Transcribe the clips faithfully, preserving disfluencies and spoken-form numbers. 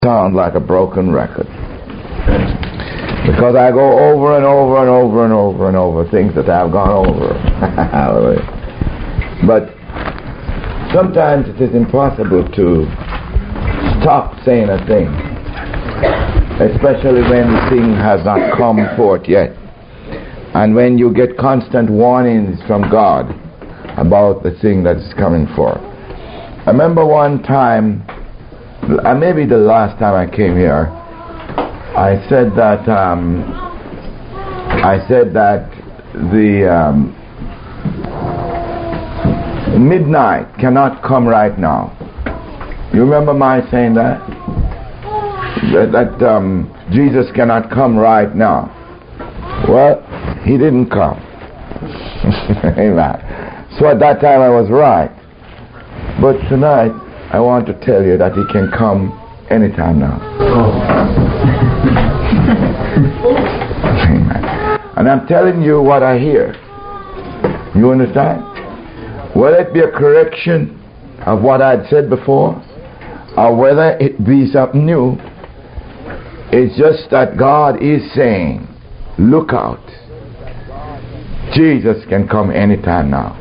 Sound like a broken record. Because I go over and over and over and over and over things that I've gone over. Hallelujah. But sometimes it is impossible to stop saying a thing, especially when the thing has not come forth yet. And when you get constant warnings from God about the thing that is coming forth. I remember one time, uh, maybe the last time I came here, I said that um, I said that the um, midnight cannot come right now. You remember my saying that? That, that um, Jesus cannot come right now. Well, he didn't come. Amen. So at that time I was right. But tonight I want to tell you that he can come anytime now. Amen. And I'm telling you what I hear. You understand? Whether it be a correction of what I'd said before, or whether it be something new, it's just that God is saying, look out. Jesus can come anytime now.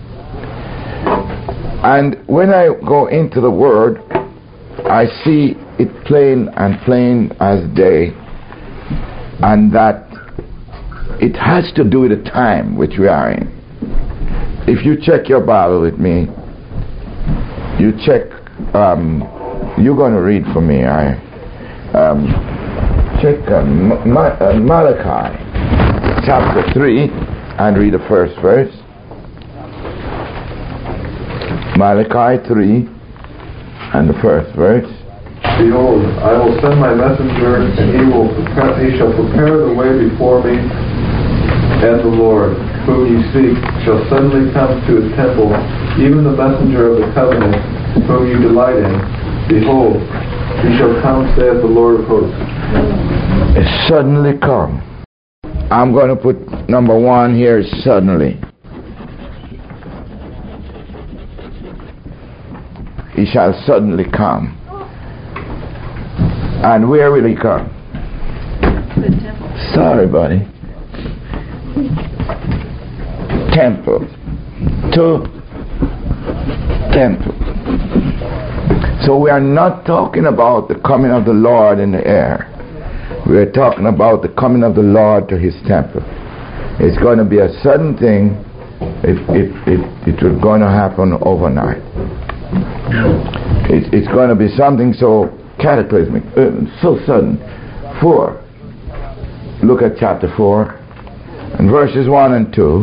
And when I go into the Word, I see it plain and plain as day, and that it has to do with the time which we are in. If you check your Bible with me, you check, um, you're going to read for me, I um, check uh, Ma- uh, Malachi chapter three and read the first verse. Malachi three and the first verse. Behold, I will send my messenger, and he will prepare, he shall prepare the way before me, and the Lord, whom you seek, shall suddenly come to his temple, even the messenger of the covenant, whom you delight in. Behold, he shall come, saith the Lord of hosts. It suddenly come. I'm going to put number one here, suddenly. He shall suddenly come. And where will he come? The temple. Sorry, buddy. Temple. To temple. So we are not talking about the coming of the Lord in the air. We are talking about the coming of the Lord to his temple. It's going to be a sudden thing. It, it, it, it is going to happen overnight. It, it's going to be something so cataclysmic, uh, so sudden. Four. Look at chapter four and verses one and two.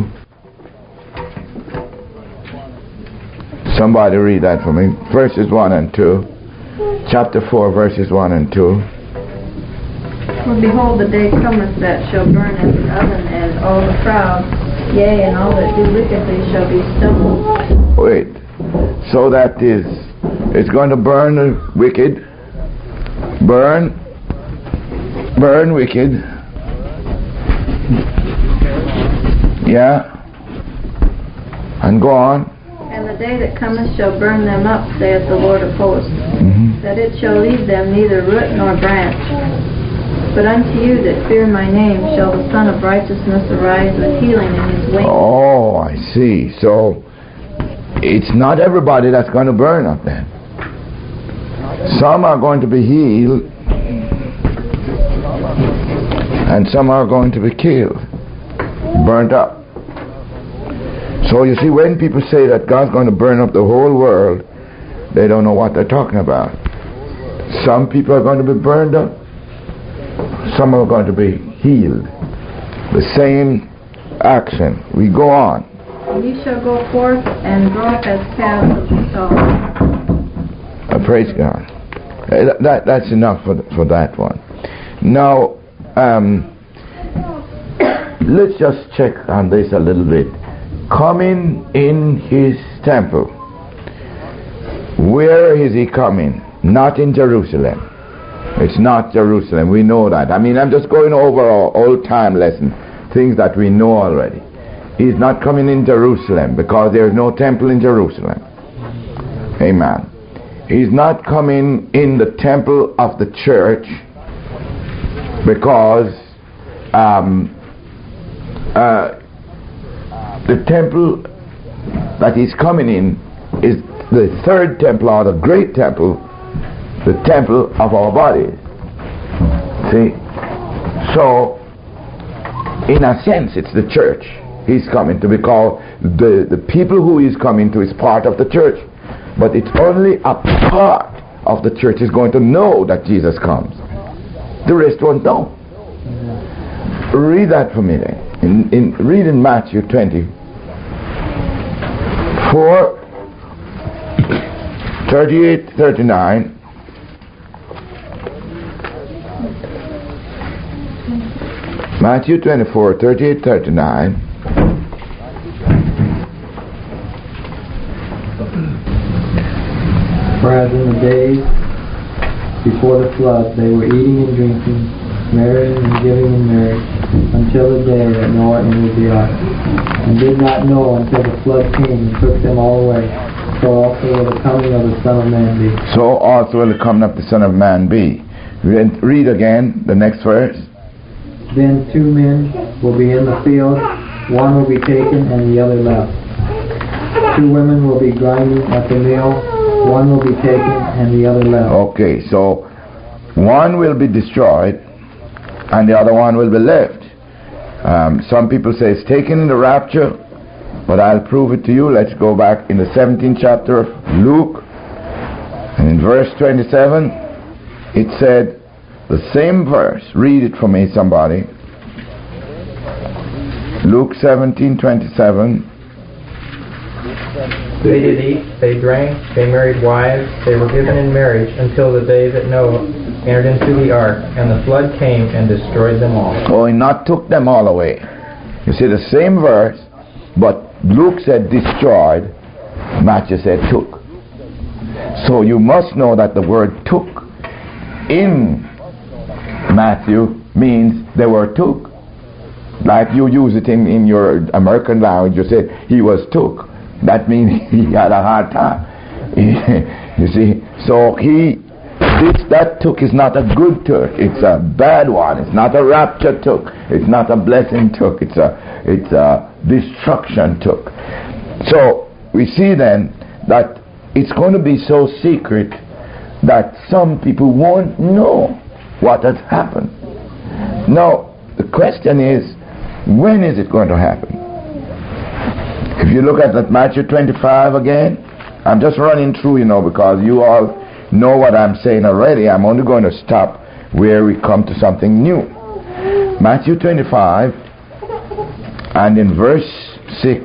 Somebody read that for me. Verses one and two. Chapter four, verses one and two. For behold, the day cometh that shall burn as an oven, and all the proud, yea, and all that do wickedly shall be stumbled. Wait. So that is, it's going to burn the wicked, burn, burn wicked, yeah, and go on. And the day that cometh shall burn them up, saith the Lord of hosts, Mm-hmm. that it shall leave them neither root nor branch. But unto you that fear my name shall the Son of Righteousness arise with healing in his wings. Oh, I see. So it's not everybody that's going to burn up then. Some are going to be healed, and some are going to be killed, burnt up. So you see, when people say that God's going to burn up the whole world, they don't know what they're talking about. Some people are going to be burned up, some are going to be healed. The same action. We go on. Ye shall go forth and grow up as calves of the stall. Uh, praise God. Uh, that, that's enough for, for that one. Now, um, let's just check on this a little bit. Coming in his temple. Where is he coming? Not in Jerusalem. It's not Jerusalem. We know that. I mean, I'm just going over our old time lesson, things that we know already. He's not coming in Jerusalem because there is no temple in Jerusalem. Amen. He's not coming in the temple of the church, because um, uh, the temple that he's coming in is the third temple, or the great temple, the temple of our bodies. See? So, in a sense, it's the church he's coming to, because the, the people who he's coming to is part of the church. But it's only a part of the church is going to know that Jesus comes. The rest won't know. Read that for me then. In, in, read in Matthew twenty-four, thirty-eight, thirty-nine. Matthew twenty-four, thirty-eight, thirty-nine. Whereas in the days before the flood, they were eating and drinking, marrying and giving in marriage, until the day that Noah entered the ark, and did not know until the flood came and took them all away. So also will the coming of the Son of Man be. So also will the coming of the Son of Man be. Read, read again the next verse. Then two men will be in the field, one will be taken and the other left. Two women will be grinding at the mill, one will be taken and the other left. Okay, so one will be destroyed and the other one will be left. Um, some people say it's taken in the rapture, but I'll prove it to you. Let's go back in the seventeenth chapter of Luke, and in verse twenty-seven it said the same verse. Read it for me, somebody. Luke seventeen twenty-seven. They did eat, they drank, they married wives, they were given in marriage until the day that Noah entered into the ark, and the flood came and destroyed them all. Oh, he not took them all away. You see the same verse, but Luke said destroyed, Matthew said took. So you must know that the word took in Matthew means they were took. Like you use it in, in your American language, you say he was took. That means he had a hard time. You see, so he, this that took is not a good took. It's a bad one. It's not a rapture took. It's not a blessing took. It's a, it's a destruction took. So we see then that it's going to be so secret that some people won't know what has happened. Now the question is, when is it going to happen? If you look at that Matthew twenty-five again, I'm just running through, you know, because you all know what I'm saying already. I'm only going to stop where we come to something new. Matthew twenty-five, and in verse six,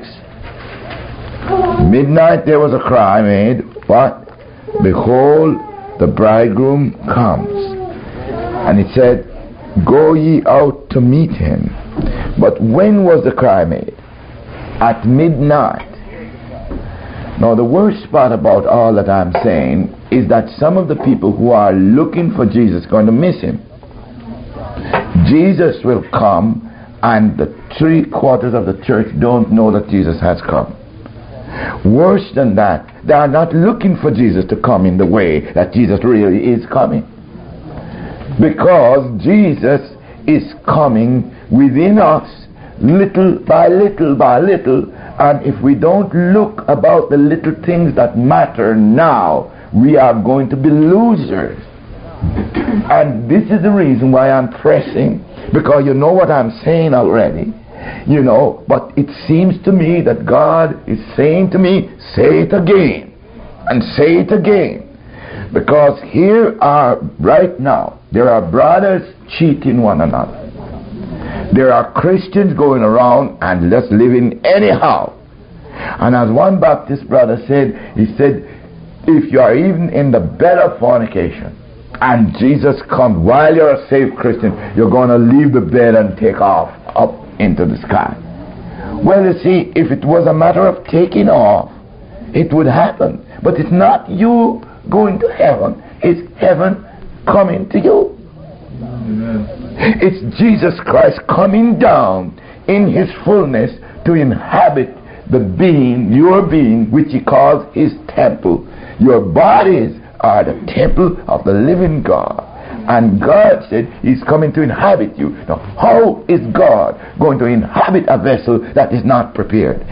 midnight there was a cry made, what? Behold, the bridegroom comes. And it said, go ye out to meet him. But when was the cry made? At midnight. Now the worst part about all that I'm saying is that some of the people who are looking for Jesus are going to miss him. Jesus will come and the three quarters of the church don't know that Jesus has come. Worse than that, they are not looking for Jesus to come in the way that Jesus really is coming. Because Jesus is coming within us, little by little by little, and if we don't look about the little things that matter now, we are going to be losers. And this is the reason why I'm pressing, because you know what I'm saying already, you know, but it seems to me that God is saying to me, say it again and say it again, because here are right now there are brothers cheating one another. There are Christians going around and just living anyhow. And as one Baptist brother said, he said, if you are even in the bed of fornication and Jesus comes while you're a saved Christian, you're going to leave the bed and take off up into the sky. Well, you see, if it was a matter of taking off, it would happen. But it's not you going to heaven, it's heaven coming to you. Amen. It's Jesus Christ coming down in his fullness to inhabit the being, your being, which he calls his temple. Your bodies are the temple of the living God. And God said He's coming to inhabit you. Now, how is God going to inhabit a vessel that is not prepared?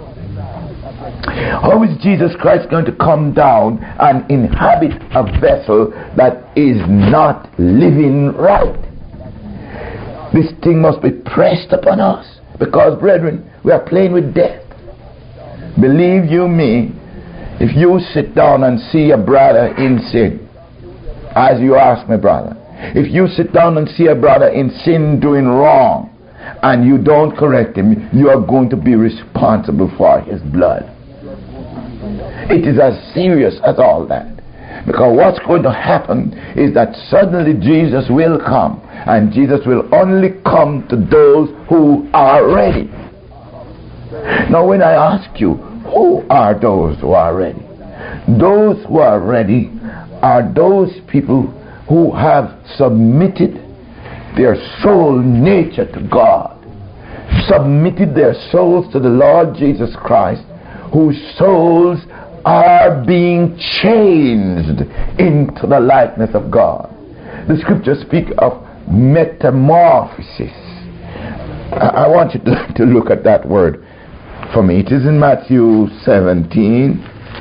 How is Jesus Christ going to come down and inhabit a vessel that is not living right? This thing must be pressed upon us, because, brethren, we are playing with death. Believe you me, if you sit down and see a brother in sin, as you ask me, brother, if you sit down and see a brother in sin doing wrong, and you don't correct him, you are going to be responsible for his blood. It is as serious as all that. Because what's going to happen is that suddenly Jesus will come, and Jesus will only come to those who are ready. Now, when I ask you, who are those who are ready? Those who are ready are those people who have submitted their soul nature to God, submitted their souls to the Lord Jesus Christ, whose souls are being changed into the likeness of God. The scriptures speak of metamorphosis. I want you to, to look at that word for me. It is in Matthew seventeen.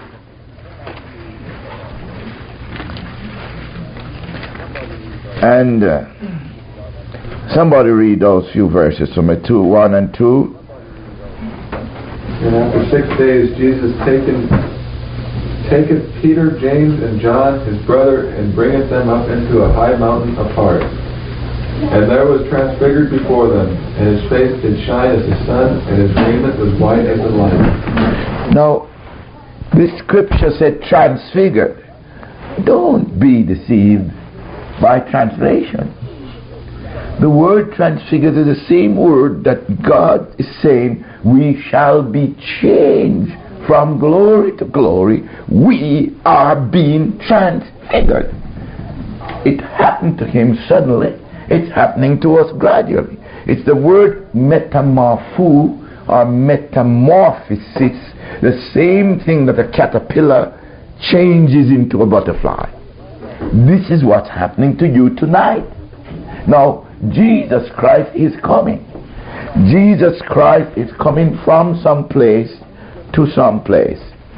And uh, somebody read those few verses for me, two, one and two. And after six days, Jesus taken, taketh Peter, James, and John, his brother, and bringeth them up into a high mountain apart. And there was transfigured before them, and his face did shine as the sun, and his raiment was white as the light. Now, this scripture said transfigured. Don't be deceived by translation. The word transfigured is the same word that God is saying we shall be changed from glory to glory. We are being transfigured. It happened to him suddenly. It's happening to us gradually. It's the word metamorpho or metamorphosis, the same thing that a caterpillar changes into a butterfly. This is what's happening to you tonight. Now, Jesus Christ is coming. Jesus Christ is coming from some place to some place.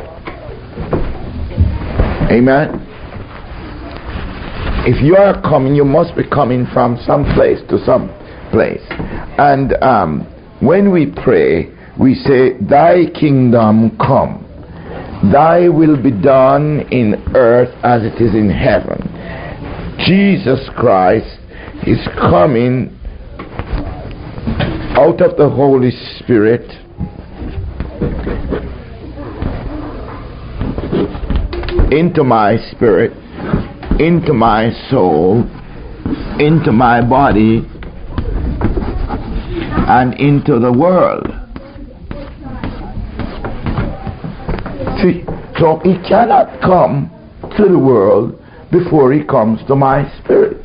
Amen. If you are coming, you must be coming from some place to some place. And um, when we pray, we say, Thy kingdom come. Thy will be done in earth as it is in heaven. Jesus Christ is coming out of the Holy Spirit into my spirit, into my soul, into my body, and into the world. See, so he cannot come to the world before he comes to my spirit.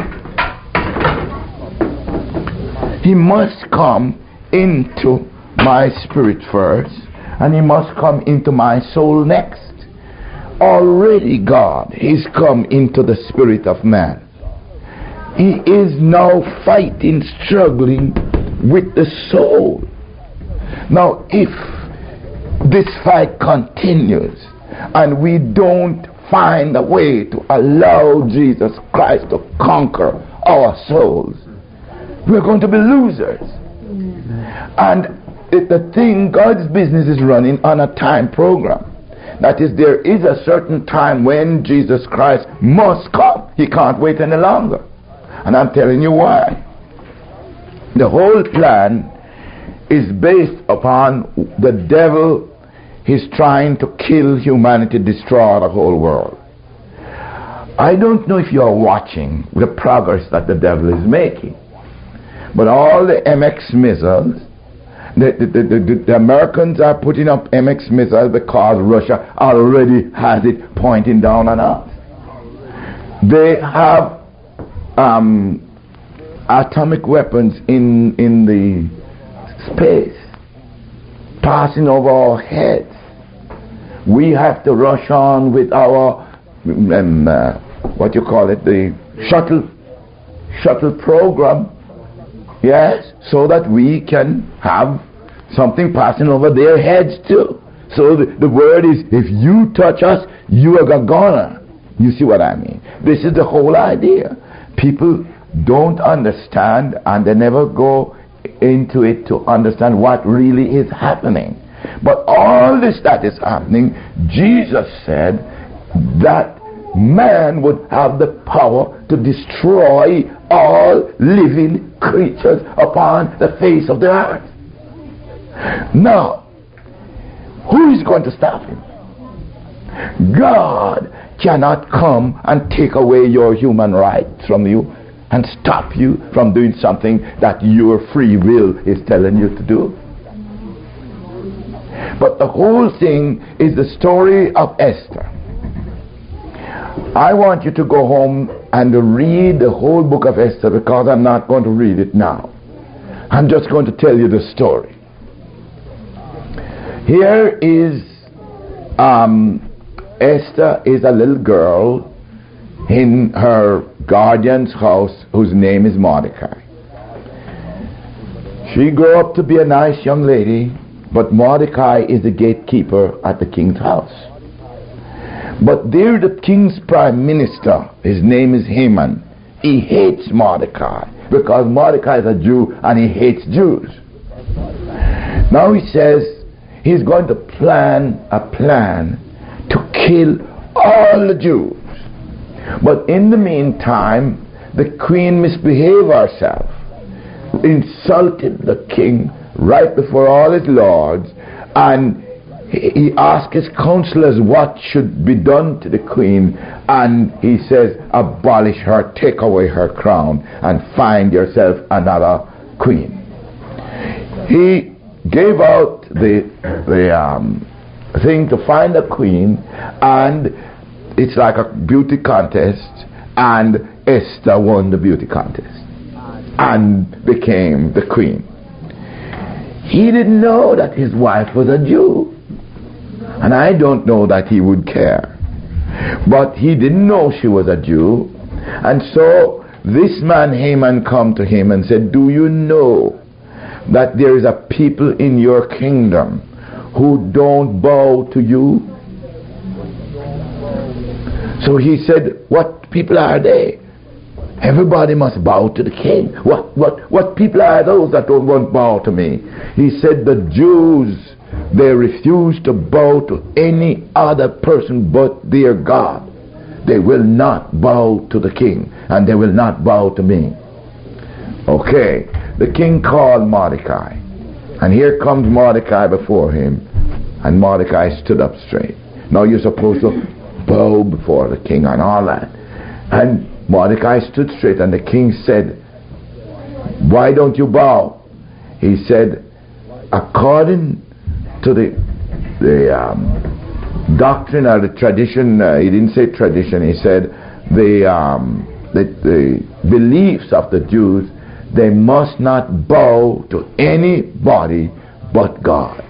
He must come into my spirit first, and he must come into my soul next. Already God is come into the spirit of man. He is now fighting, struggling with the soul. Now, if this fight continues and we don't find a way to allow Jesus Christ to conquer our souls, we're going to be losers. And it, the thing, God's business is running on a time program. That is, there is a certain time when Jesus Christ must come. He can't wait any longer. And I'm telling you why. The whole plan is based upon the devil. He's trying to kill humanity, destroy the whole world. I don't know if you are watching the progress that the devil is making. But all the M X missiles, the, the, the, the, the Americans are putting up M X missiles because Russia already has it pointing down on us. They have um, atomic weapons in, in the space, passing over our heads. We have to rush on with our um, uh, what you call it, the shuttle shuttle program, yes, so that we can have something passing over their heads too. So the, the word is, if you touch us, you are gonna. You see what I mean? This is the whole idea. People don't understand, and they never go into it to understand what really is happening. But all this that is happening, Jesus said that man would have the power to destroy all living creatures upon the face of the earth. Now, who is going to stop him? God cannot come and take away your human rights from you and stop you from doing something that your free will is telling you to do. But the whole thing is the story of Esther. I want you to go home and read the whole book of Esther, because I'm not going to read it now. I'm just going to tell you the story. Here is um, Esther is a little girl in her guardian's house whose name is Mordecai. She grew up to be a nice young lady, but Mordecai is the gatekeeper at the king's house. But there the king's prime minister, his name is Haman, he hates Mordecai because Mordecai is a Jew and he hates Jews. Now he says he's going to plan a plan to kill all the Jews. But in the meantime, the queen misbehaved herself, insulted the king right before all his lords, and he asked his counselors what should be done to the queen, and he says, abolish her, take away her crown, and find yourself another queen. He gave out the, the um, thing to find a queen, and it's like a beauty contest, and Esther won the beauty contest and became the queen. He didn't know that his wife was a Jew, and I don't know that he would care, but he didn't know she was a Jew. And so this man Haman come to him and said, do you know that there is a people in your kingdom who don't bow to you? So he said, what people are they? Everybody must bow to the king. What what what people are those that don't want bow to me? He said, the Jews, they refuse to bow to any other person but their God. They will not bow to the king, and they will not bow to me. Okay, the king called Mordecai, and here comes Mordecai before him, and Mordecai stood up straight. Now you're supposed to bow before the king and all that. And Mordecai stood straight, and the king said, why don't you bow? He said, according to the the um, doctrine or the tradition, uh, he didn't say tradition, he said the, um, the the beliefs of the Jews, they must not bow to anybody but God.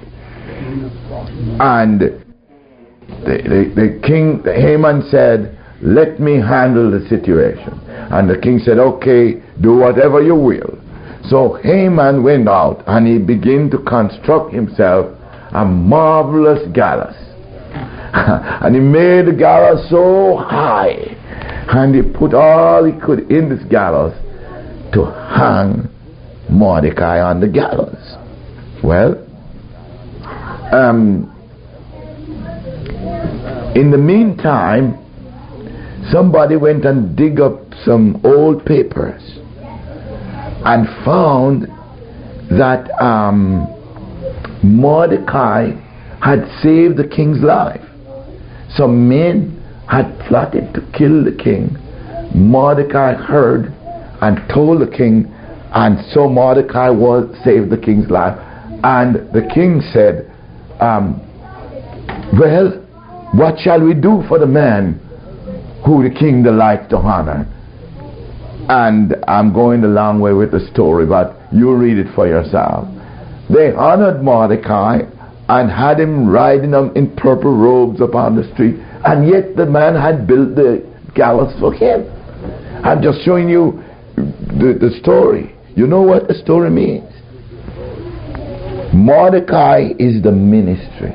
And the, the, the king, the Haman said, let me handle the situation. And the king said, okay, do whatever you will. So Haman went out and he began to construct himself a marvelous gallows. And he made the gallows so high, and he put all he could in this gallows to hang Mordecai on the gallows. Well, um, in the meantime, somebody went and dig up some old papers and found that um, Mordecai had saved the king's life. Some men had plotted to kill the king. Mordecai heard and told the king, and so Mordecai was saved the king's life. And the king said, um, well, what shall we do for the man who the king delights to honor? And I'm going a long way with the story, but you read it for yourself. They honored Mordecai and had him riding in purple robes upon the street And yet the man had built the gallows for him. I'm just showing you the, the story. You know what the story means? Mordecai is the ministry.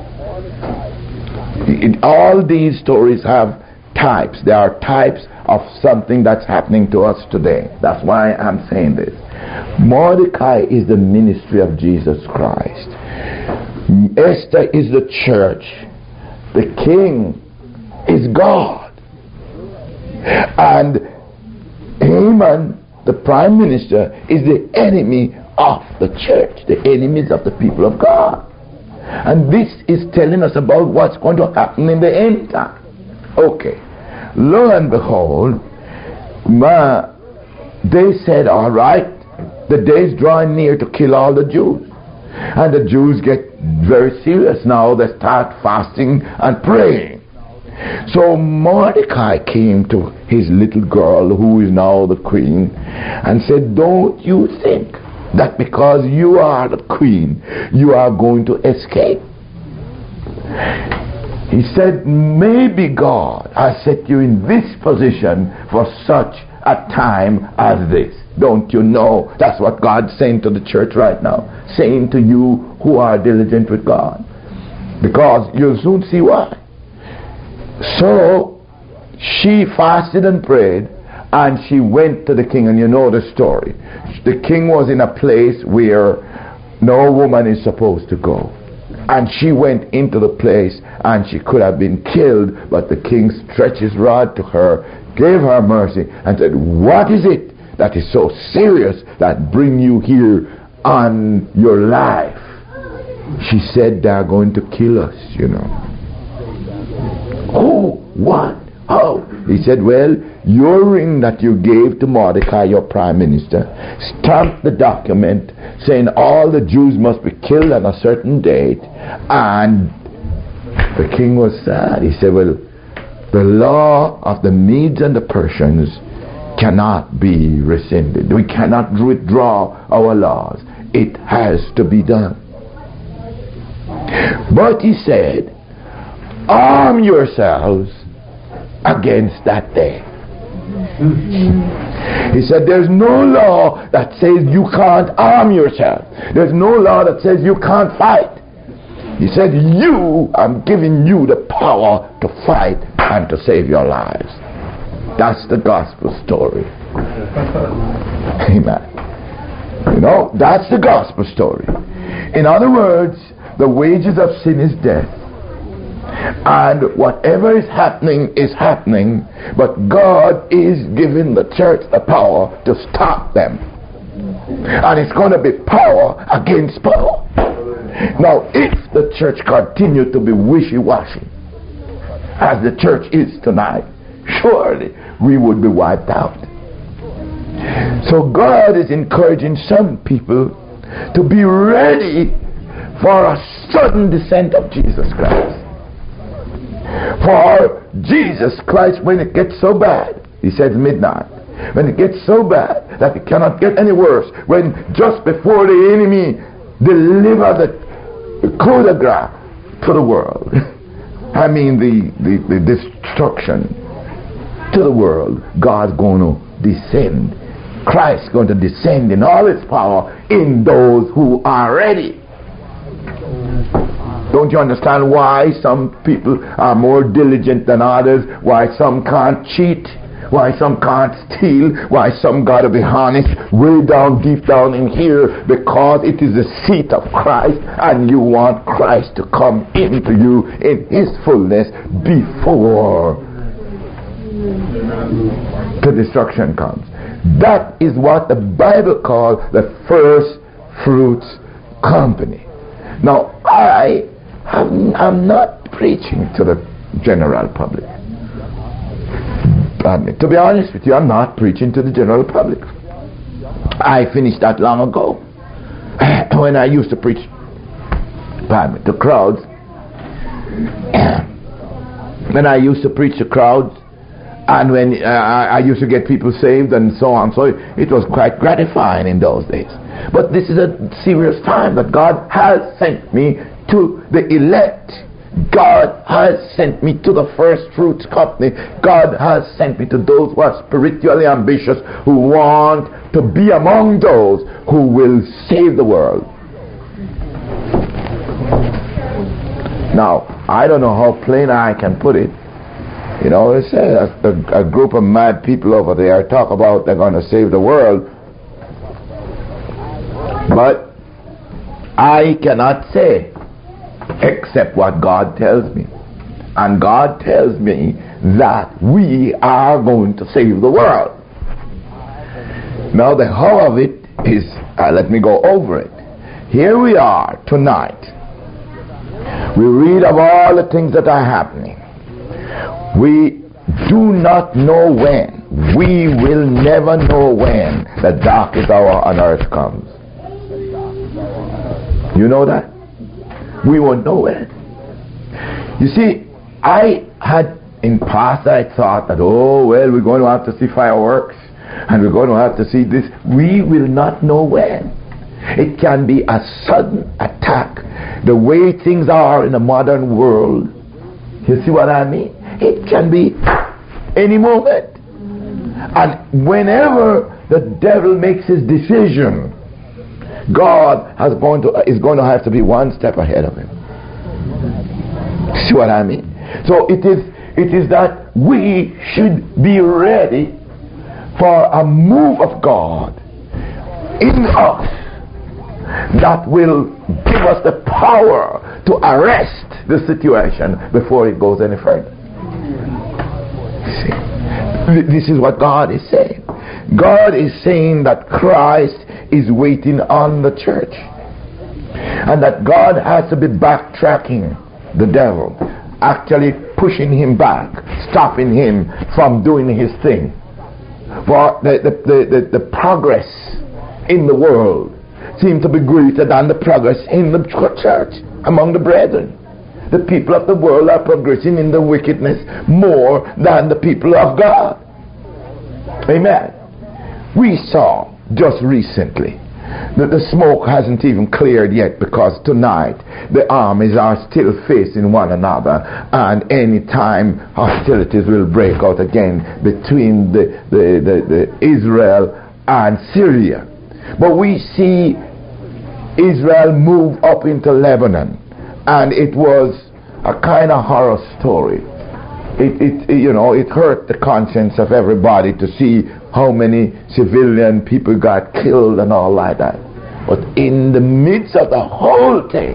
It, all these stories have types. They are types of something that's happening to us today. That's why I'm saying this. Mordecai is the ministry of Jesus Christ. Esther is the church. The king is God. And Haman, the prime minister, is the enemy of the church, the enemies of the people of God. And this is telling us about what's going to happen in the end time. Okay. Lo and behold, ma, they said, all right, the day's drawing near to kill all the Jews. And the Jews get very serious now. They start fasting and praying. So Mordecai came to his little girl, who is now the queen, and said, don't you think that because you are the queen, you are going to escape? He said, maybe God has set you in this position for such a time as this. Don't you know? That's what God's saying to the church right now. Saying to you who are diligent with God. Because you'll soon see why. So, she fasted and prayed, and she went to the king, and you know the story. The king was in a place where no woman is supposed to go. And she went into the place, and she could have been killed, but the king stretched his rod to her, gave her mercy, and said, what is it that is so serious that bring you here on your life? She said, they're going to kill us, you know. Oh, what? How? He said, well, your ring that you gave to Mordecai, your prime minister, stamped the document saying all the Jews must be killed on a certain date. And the king was sad. He said, well, the law of the Medes and the Persians cannot be rescinded. We cannot withdraw our laws. It has to be done. But he said, arm yourselves against that day. He said, there's no law that says you can't arm yourself. There's no law that says you can't fight. He said, you, I'm giving you the power to fight and to save your lives. That's the gospel story. Amen. You know, that's the gospel story. In other words, the wages of sin is death. And whatever is happening is happening, but God is giving the church the power to stop them. And it's going to be power against power. Now, if the church continued to be wishy-washy, as the church is tonight, surely we would be wiped out. So God is encouraging some people to be ready for a sudden descent of Jesus Christ. For Jesus Christ, when it gets so bad, he said midnight, when it gets so bad that it cannot get any worse, when just before the enemy deliver the coup de grace to the world, I mean the, the, the destruction to the world, God's going to descend. Christ's going to descend in all his power in those who are ready. Don't you understand why some people are more diligent than others? Why some can't cheat? Why some can't steal? Why some got to be honest way down, deep down in here? Because it is the seat of Christ, and you want Christ to come into you in his fullness before the destruction comes. That is what the Bible calls the first fruits company. Now, I I'm not preaching to the general public. I mean, to be honest with you, I'm not preaching to the general public. I finished that long ago. When I used to preach pardon me, to crowds, when I used to preach to crowds, and when uh, I used to get people saved and so on, so it was quite gratifying in those days. But this is a serious time that God has sent me to the elect, God has sent me to the first fruits company. God has sent me to those who are spiritually ambitious, who want to be among those who will save the world. Now, I don't know how plain I can put it. You know, they say a, a group of mad people over there talk about they're going to save the world. But I cannot say except what God tells me. And God tells me that we are going to save the world. Now the how of it is, uh, let me go over it. Here we are tonight. We read of all the things that are happening. We do not know when. We will never know when the darkest hour on earth comes. You know that? We won't know it. You see, I had in past I thought that, oh well, we're going to have to see fireworks and we're going to have to see this. We will not know when. It can be a sudden attack. The way things are in the modern world, you see what I mean? It can be any moment. And whenever the devil makes his decision, God has going to, is going to have to be one step ahead of him. See what I mean? So it is, it is that we should be ready for a move of God in us that will give us the power to arrest the situation before it goes any further. See, this is what God is saying. God is saying that Christ is waiting on the church, and that God has to be backtracking the devil, actually pushing him back, stopping him from doing his thing. For the, the, the, the, the progress in the world seems to be greater than the progress in the church among the brethren. The people of the world are progressing in the wickedness more than the people of God. Amen. We saw just recently that the smoke hasn't even cleared yet, because tonight the armies are still facing one another, and any time hostilities will break out again between the, the, the, the Israel and Syria. But we see Israel move up into Lebanon, and it was a kind of horror story. It, it, you know, it hurt the conscience of everybody to see how many civilian people got killed and all like that. But in the midst of the whole thing,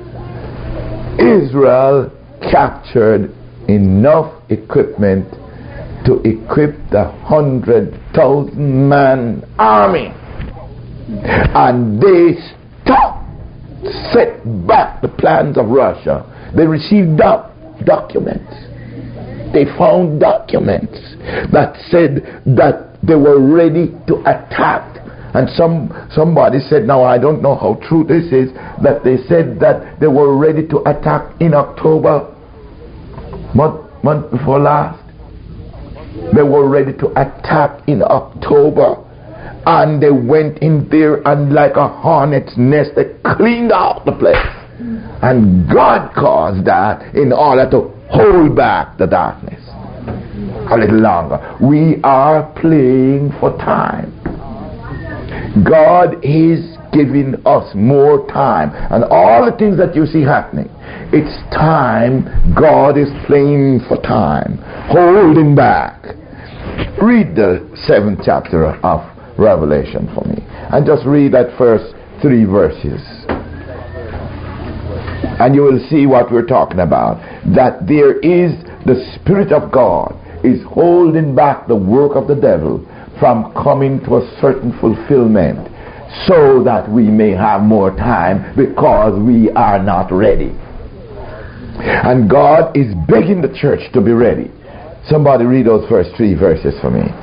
Israel captured enough equipment to equip the hundred thousand man army, and they stopped, set back the plans of Russia. They received doc- documents. They found documents that said that they were ready to attack. And some somebody said, now I don't know how true this is, that they said that they were ready to attack in October, month, month before last. They were ready to attack in October. And they went in there, and like a hornet's nest, they cleaned out the place. And God caused that in order to hold back the darkness a little longer. We are playing for time. God is giving us more time. And all the things that you see happening, it's time. God is playing for time, holding back. Read the seventh chapter of Revelation for me, and just read that first three verses, and you will see what we're talking about. That there is the Spirit of God is holding back the work of the devil from coming to a certain fulfillment, so that we may have more time, because we are not ready. And God is begging the church to be ready. Somebody read those first three verses for me.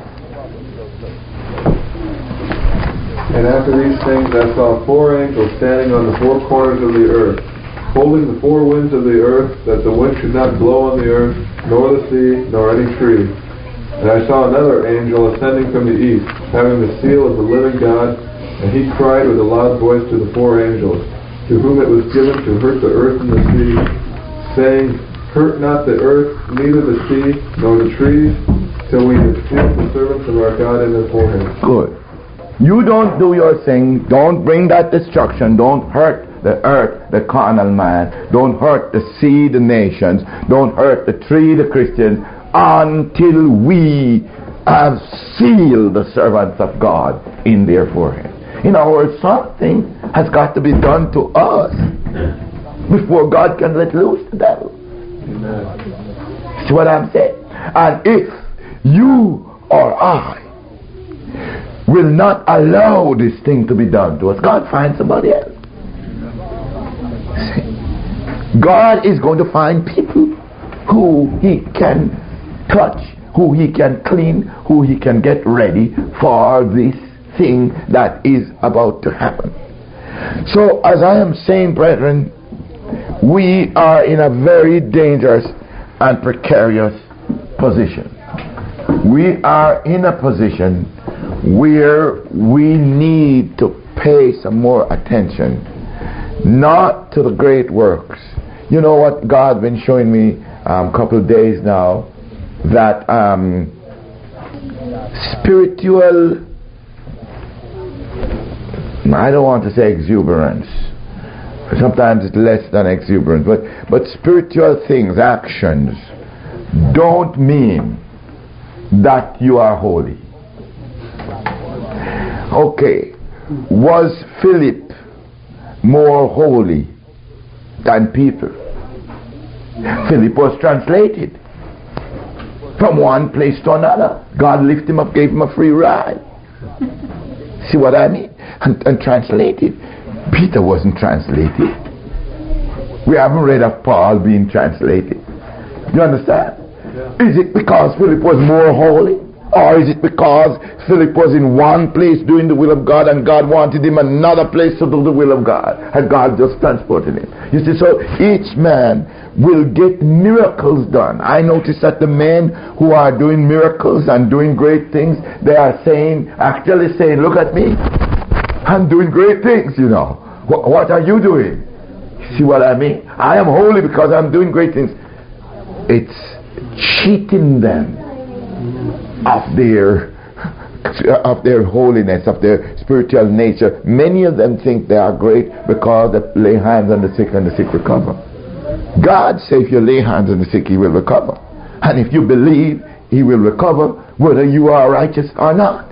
And after these things I saw four angels standing on the four corners of the earth, holding the four winds of the earth, that the wind should not blow on the earth, nor the sea, nor any tree. And I saw another angel ascending from the east, having the seal of the living God, and he cried with a loud voice to the four angels, to whom it was given to hurt the earth and the sea, saying, hurt not the earth, neither the sea, nor the trees, till we have sealed the servants of our God in their foreheads. Good. You don't do your thing. Don't bring that destruction. Don't hurt the earth, the carnal man. Don't hurt the sea, the nations. Don't hurt the tree, the Christians, until we have sealed the servants of God in their forehead. In other words, something has got to be done to us before God can let loose the devil. Amen. See what I'm saying? And if you or I will not allow this thing to be done to us, God finds somebody else. See? God is going to find people who He can touch, who He can clean, who He can get ready for this thing that is about to happen. So, as I am saying, brethren, we are in a very dangerous and precarious position. We are in a position where we need to pay some more attention, not to the great works. You know what God's been showing me a um, couple of days now, that um, spiritual, I don't want to say exuberance, sometimes it's less than exuberance, but, but spiritual things, actions, don't mean that you are holy. Okay, was Philip more holy than Peter? Philip was translated from one place to another. God lifted him up, gave him a free ride. See what I mean? And, and translated. Peter wasn't translated. We haven't read of Paul being translated. You understand? Yeah. Is it because Philip was more holy? Or is it because Philip was in one place doing the will of God and God wanted him another place to do the will of God, and God just transported him? You see, so each man will get miracles done. I notice that the men who are doing miracles and doing great things, they are saying, actually saying, look at me, I'm doing great things, you know. What, what are you doing? See what I mean? I am holy because I'm doing great things. It's cheating them of their of their holiness, of their spiritual nature. Many of them think they are great because they lay hands on the sick and the sick recover. God says if you lay hands on the sick, He will recover. And if you believe, He will recover whether you are righteous or not.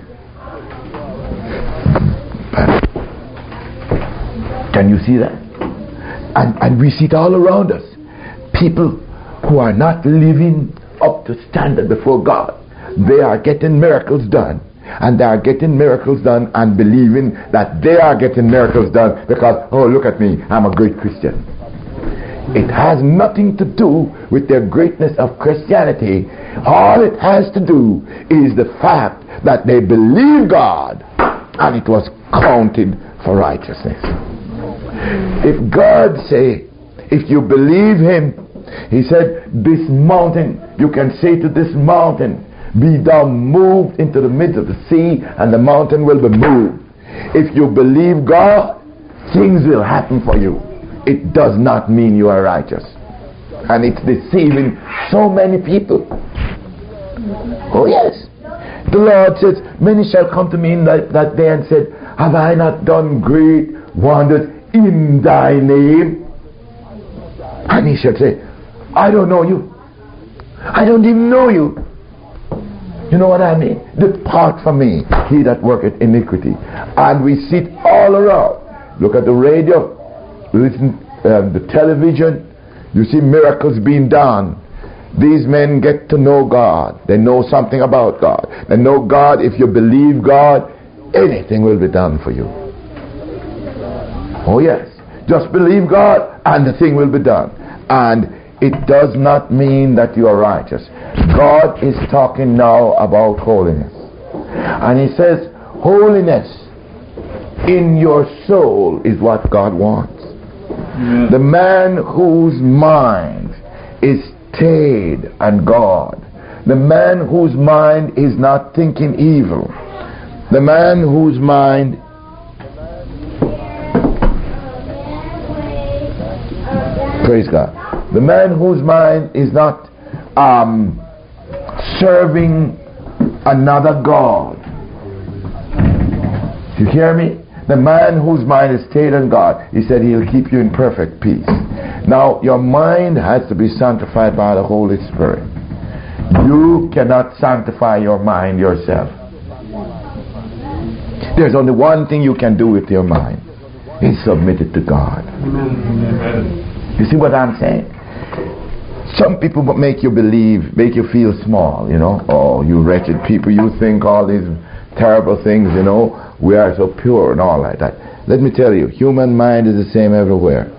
Can you see that? And, and we see it all around us. People who are not living up to standard before God, they are getting miracles done, and they are getting miracles done and believing that they are getting miracles done because, oh, look at me, I'm a great Christian. It has nothing to do with their greatness of Christianity. All it has to do is the fact that they believe God and it was counted for righteousness. If God say, if you believe Him, He said, this mountain, you can say to this mountain, be thou moved into the midst of the sea, and the mountain will be moved. If you believe God, things will happen for you. It does not mean you are righteous. And it's deceiving so many people. Oh yes. The Lord says, many shall come to me in that, that day and said, have I not done great wonders in thy name? And He shall say, I don't know you. I don't even know you. You know what I mean? Depart from me, he that worketh iniquity. And we see it all around. Look at the radio, listen uh, the television. You see miracles being done. These men get to know God. They know something about God. They know God. If you believe God, anything will be done for you. Oh yes. Just believe God and the thing will be done. And it does not mean that you are righteous. God is talking now about holiness. And He says, holiness in your soul is what God wants. Amen. The man whose mind is stayed on God. The man whose mind is not thinking evil. The man whose mind praise God. The man whose mind is not um, serving another God. You hear me? The man whose mind is stayed on God, he said he'll keep you in perfect peace. Now, your mind has to be sanctified by the Holy Spirit. You cannot sanctify your mind yourself. There's only one thing you can do with your mind. It's submit it to God. Amen. You see what I'm saying? Some people make you believe, make you feel small, you know. Oh, you wretched people, you think all these terrible things, you know. We are so pure and all like that. Let me tell you, human mind is the same everywhere.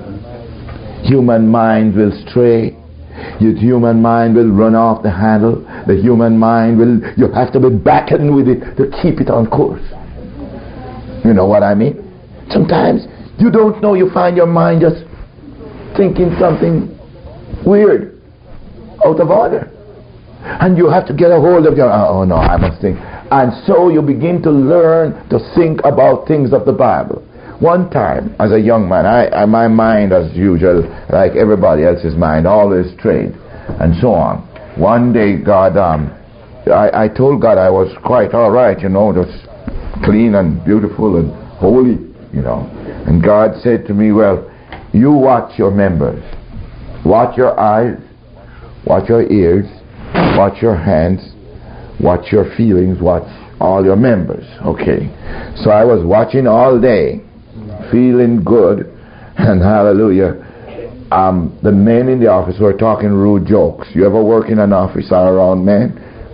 Human mind will stray. Your human mind will run off the handle. The human mind will, you have to be backing with it to keep it on course. You know what I mean? Sometimes you don't know, you find your mind just thinking something weird, out of order. And you have to get a hold of your, oh no, I must think. And so you begin to learn to think about things of the Bible. One time, as a young man, I, I my mind, as usual, like everybody else's mind, always strayed, and so on. One day, God, um, I, I told God I was quite all right, you know, just clean and beautiful and holy, you know. And God said to me, well, you watch your members. Watch your eyes, watch your ears, watch your hands, watch your feelings, watch all your members. Okay. So I was watching all day, feeling good, and hallelujah. Um, the men in the office were talking rude jokes. You ever work in an office or around men?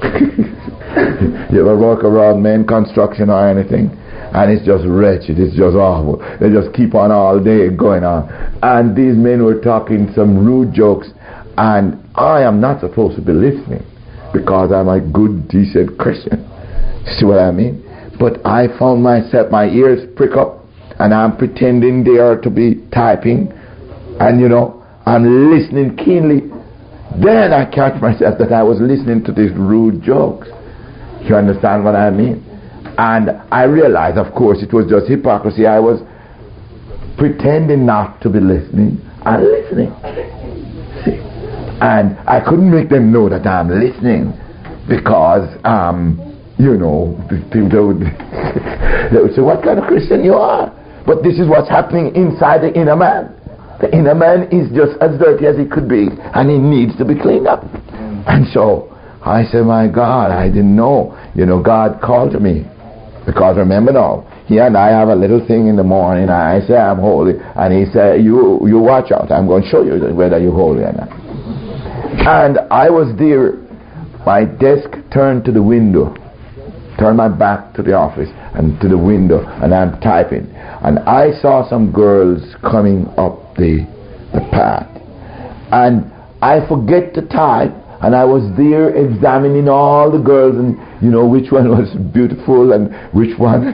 You ever work around men, construction or anything? And it's just wretched, it's just awful. They just keep on all day going on. And these men were talking some rude jokes, and I am not supposed to be listening because I'm a good, decent Christian. See what I mean? But I found myself, my ears prick up, and I'm pretending they are to be typing, and you know, I'm listening keenly. Then I catch myself that I was listening to these rude jokes. You understand what I mean? And I realized, of course, it was just hypocrisy. I was pretending not to be listening and listening. See? And I couldn't make them know that I'm listening because, um, you know, they would, they would say, what kind of Christian you are? But this is what's happening inside the inner man. The inner man is just as dirty as he could be, and he needs to be cleaned up. And so I said, my God, I didn't know. You know, God called to me. Because remember now, he and I have a little thing in the morning. I say I'm holy, and he said, you you watch out. I'm going to show you whether you're holy or not. And I was there. My desk turned to the window. Turned my back to the office and to the window, and I'm typing. And I saw some girls coming up the the path. And I forget to type. And I was there examining all the girls, and you know which one was beautiful and which one.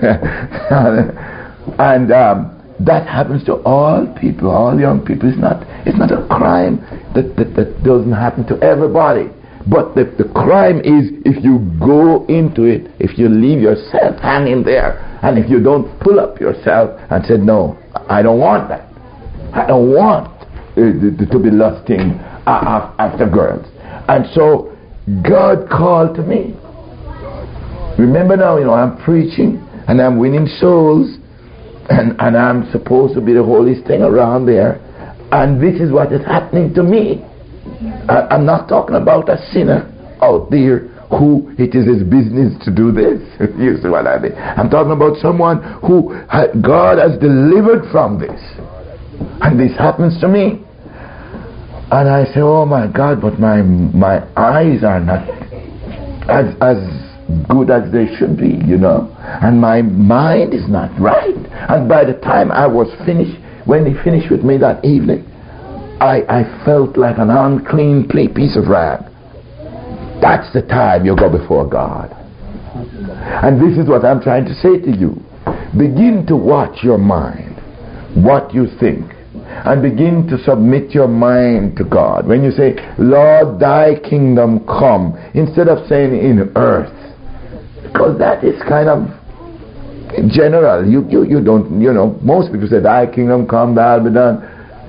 And um, that happens to all people, all young people. It's not, it's not a crime that, that, that doesn't happen to everybody. But the, the crime is if you go into it, if you leave yourself hanging there, and if you don't pull up yourself and say, no, I don't want that. I don't want uh, to be lusting uh, after girls. And so God called to me. Remember now, you know, I'm preaching and I'm winning souls, and, and I'm supposed to be the holiest thing around there. And this is what is happening to me. I, I'm not talking about a sinner out there who it is his business to do this. You see what I mean? I'm talking about someone who ha- God has delivered from this. And this happens to me. And I say, oh my God, but my my eyes are not as as good as they should be, you know. And my mind is not right. And by the time I was finished, when he finished with me that evening, I, I felt like an unclean piece of rag. That's the time you go before God. And this is what I'm trying to say to you. Begin to watch your mind, what you think. And begin to submit your mind to God. When you say, Lord, thy kingdom come, instead of saying in earth, because that is kind of general. You, you, you don't, you know, most people say, thy kingdom come, thy will be done.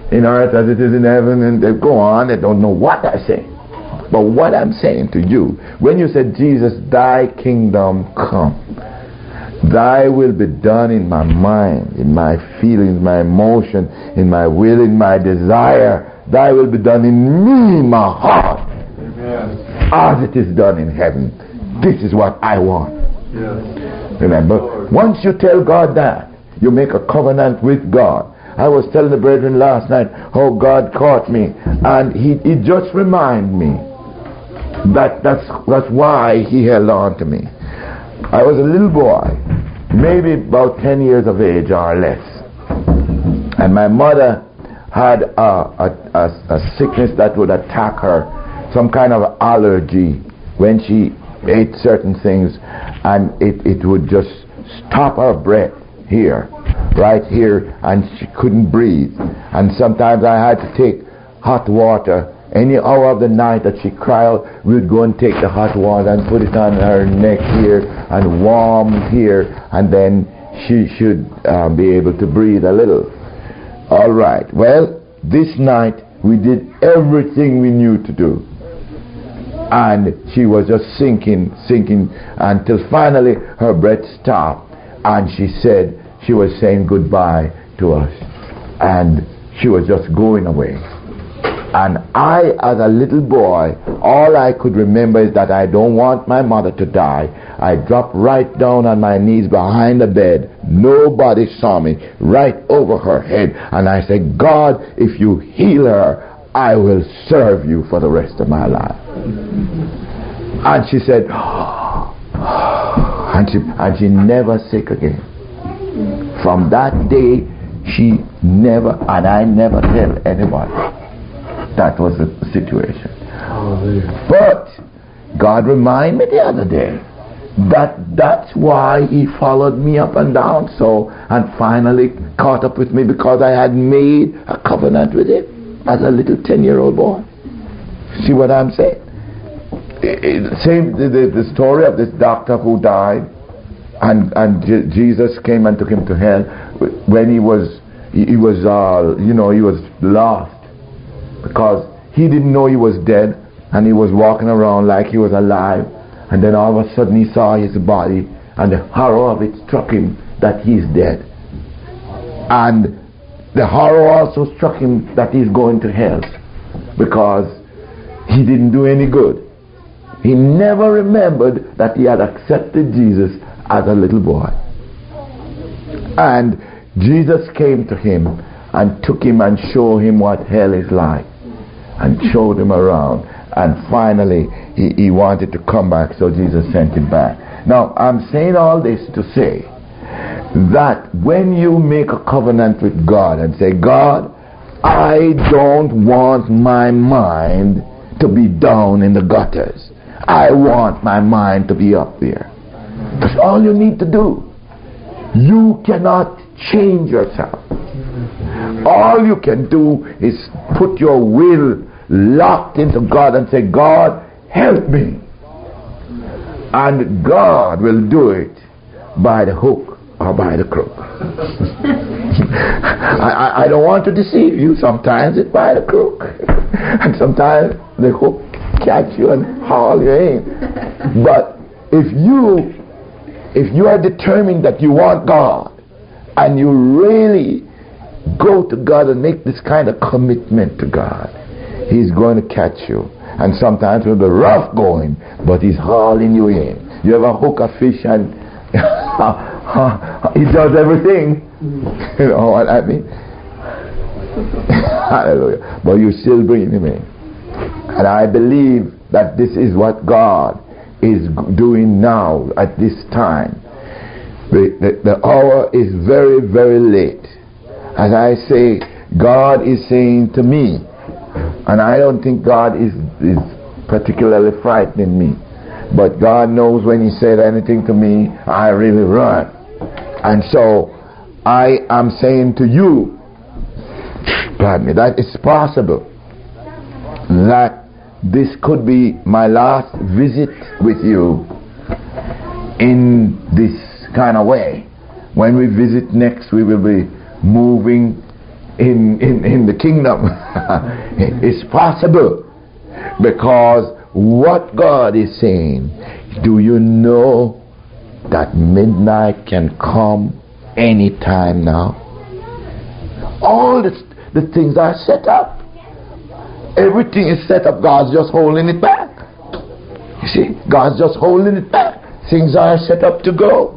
in earth as it is in heaven, and they go on, they don't know what I say. But what I'm saying to you, when you said, Jesus, thy kingdom come, thy will be done in my mind, in my feelings, my emotion, in my will, in my desire, thy will be done in me, in my heart, Amen. As it is done in heaven. This is what I want. Yes. Remember, once you tell God that, you make a covenant with God. I was telling the brethren last night how God caught me, and he, he just reminded me that that's, that's why he held on to me. I was a little boy, maybe about ten years of age or less, and my mother had a, a, a, a sickness that would attack her, some kind of allergy when she ate certain things, and it, it would just stop her breath here, right here, and she couldn't breathe. And sometimes I had to take hot water. Any hour of the night that she cried out, we would go and take the hot water and put it on her neck here and warm here, and then she should um, be able to breathe a little. All right. Well, this night we did everything we knew to do, and she was just sinking, sinking, until finally her breath stopped, and she said she was saying goodbye to us, and she was just going away. And I, as a little boy, all I could remember is that I don't want my mother to die. I dropped right down on my knees behind the bed. Nobody saw me, right over her head. And I said, God, if you heal her, I will serve you for the rest of my life. And she said, and she, and she never sick again. From that day, she never, and I never tell anybody. That was the situation. But God reminded me the other day that that's why he followed me up and down so, and finally caught up with me, because I had made a covenant with him as a little ten-year-old boy. See what I'm saying? It, it, same the, the, the story of this doctor who died, and and J- Jesus came and took him to hell when he was he, he was uh, you know he was lost, because he didn't know he was dead, and he was walking around like he was alive, and then all of a sudden he saw his body, and the horror of it struck him that he's dead, and the horror also struck him that he's going to hell because he didn't do any good. He never remembered that he had accepted Jesus as a little boy, and Jesus came to him and took him and showed him what hell is like, and showed him around, and finally he, he wanted to come back, so Jesus sent him back. Now I'm saying all this to say that when you make a covenant with God and say, God, I don't want my mind to be down in the gutters, I want my mind to be up there. That's all you need to do. You cannot change yourself. All you can do is put your will locked into God and say, God, help me. And God will do it by the hook or by the crook. I, I, I don't want to deceive you. Sometimes it's by the crook, and sometimes the hook catch you and haul you in. But if you if you are determined that you want God, and you really go to God and make this kind of commitment to God, he's going to catch you. And sometimes it will be rough going, but he's hauling you in. You ever hook a fish and he does everything? You know what I mean? Hallelujah. But you still bring him in. And I believe that this is what God is doing now at this time. The, the, the hour is very, very late. As I say, God is saying to me, and I don't think God is, is particularly frightening me, but God knows when he said anything to me, I really run. And so I am saying to you, pardon me, that it's possible that this could be my last visit with you in this kind of way. When we visit next, we will be moving in, in, in the kingdom. It's possible. Because what God is saying, do you know that midnight can come anytime now? All the, the things are set up. Everything is set up. God's just holding it back. You see, God's just holding it back. Things are set up to go.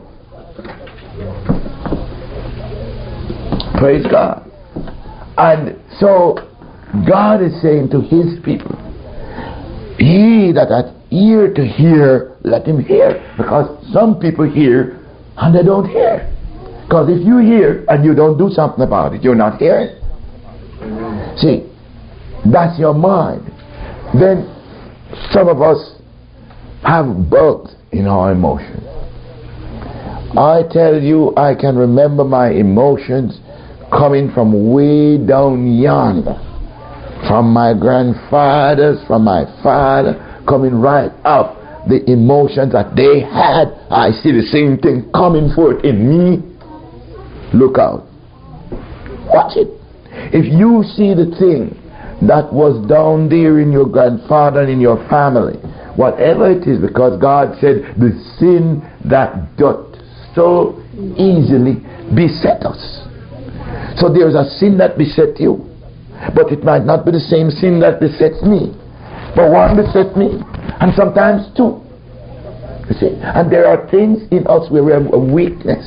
Praise God. And so God is saying to his people, he that hath ear to hear, let him hear. Because some people hear and they don't hear. Because if you hear and you don't do something about it, you're not hearing. See, that's your mind. Then some of us have bugs in our emotions. I tell you, I can remember my emotions coming from way down yonder, from my grandfathers, from my father, coming right up. The emotions that they had, I see the same thing coming forth in me. Look out. Watch it. If you see the thing that was down there in your grandfather and in your family, whatever it is, because God said the sin that doth so easily beset us. So there's a sin that beset you, but it might not be the same sin that besets me. But one besets me, and sometimes two. You see, and there are things in us where we have a weakness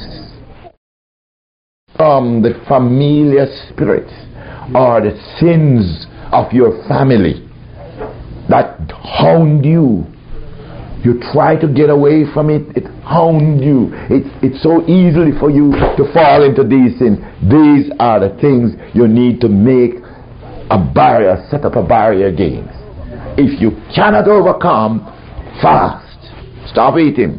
from the familiar spirits or the sins of your family that hound you. You try to get away from it, it hounds you. It, it's so easily for you to fall into these sins. These are the things you need to make a barrier, set up a barrier against. If you cannot overcome, fast. Stop eating.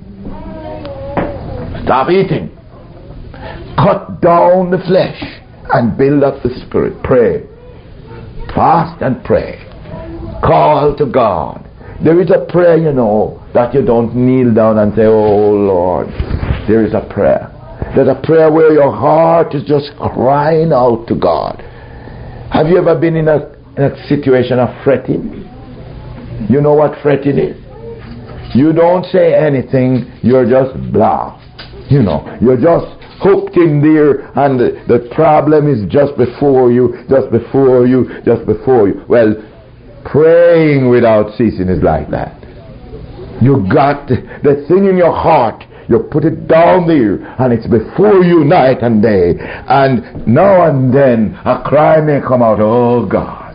Stop eating. Cut down the flesh and build up the spirit. Pray. Fast and pray. Call to God. There is a prayer, you know, that you don't kneel down and say, oh Lord. There is a prayer. There's a prayer where your heart is just crying out to God. Have you ever been in a, in a situation of fretting? You know what fretting is? You don't say anything, you're just blah. You know, you're just hooked in there, and the, the problem is just before you, just before you, just before you. Well, praying without ceasing is like that. You got the thing in your heart, you put it down there, and it's before you night and day. And now and then a cry may come out, oh God.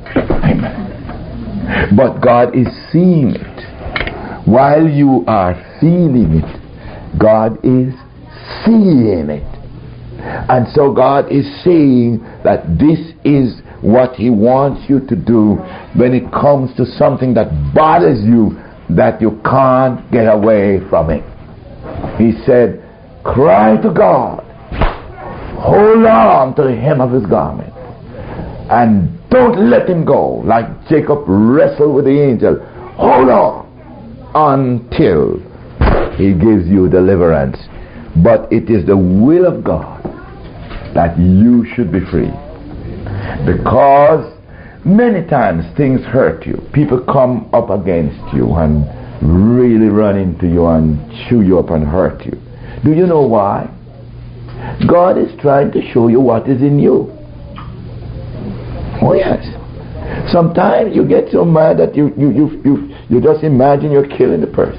Amen. But God is seeing it. While you are feeling it, God is seeing it. And so God is saying that this is what He wants you to do when it comes to something that bothers you, that you can't get away from it. He said, cry to God, hold on to the hem of His garment, and don't let Him go. Like Jacob wrestled with the angel, hold on until He gives you deliverance. But it is the will of God that you should be free. Because many times things hurt you. People come up against you and really run into you and chew you up and hurt you. Do you know why? God is trying to show you what is in you. Oh yes. Sometimes you get so mad that you you you you, you just imagine you're killing the person.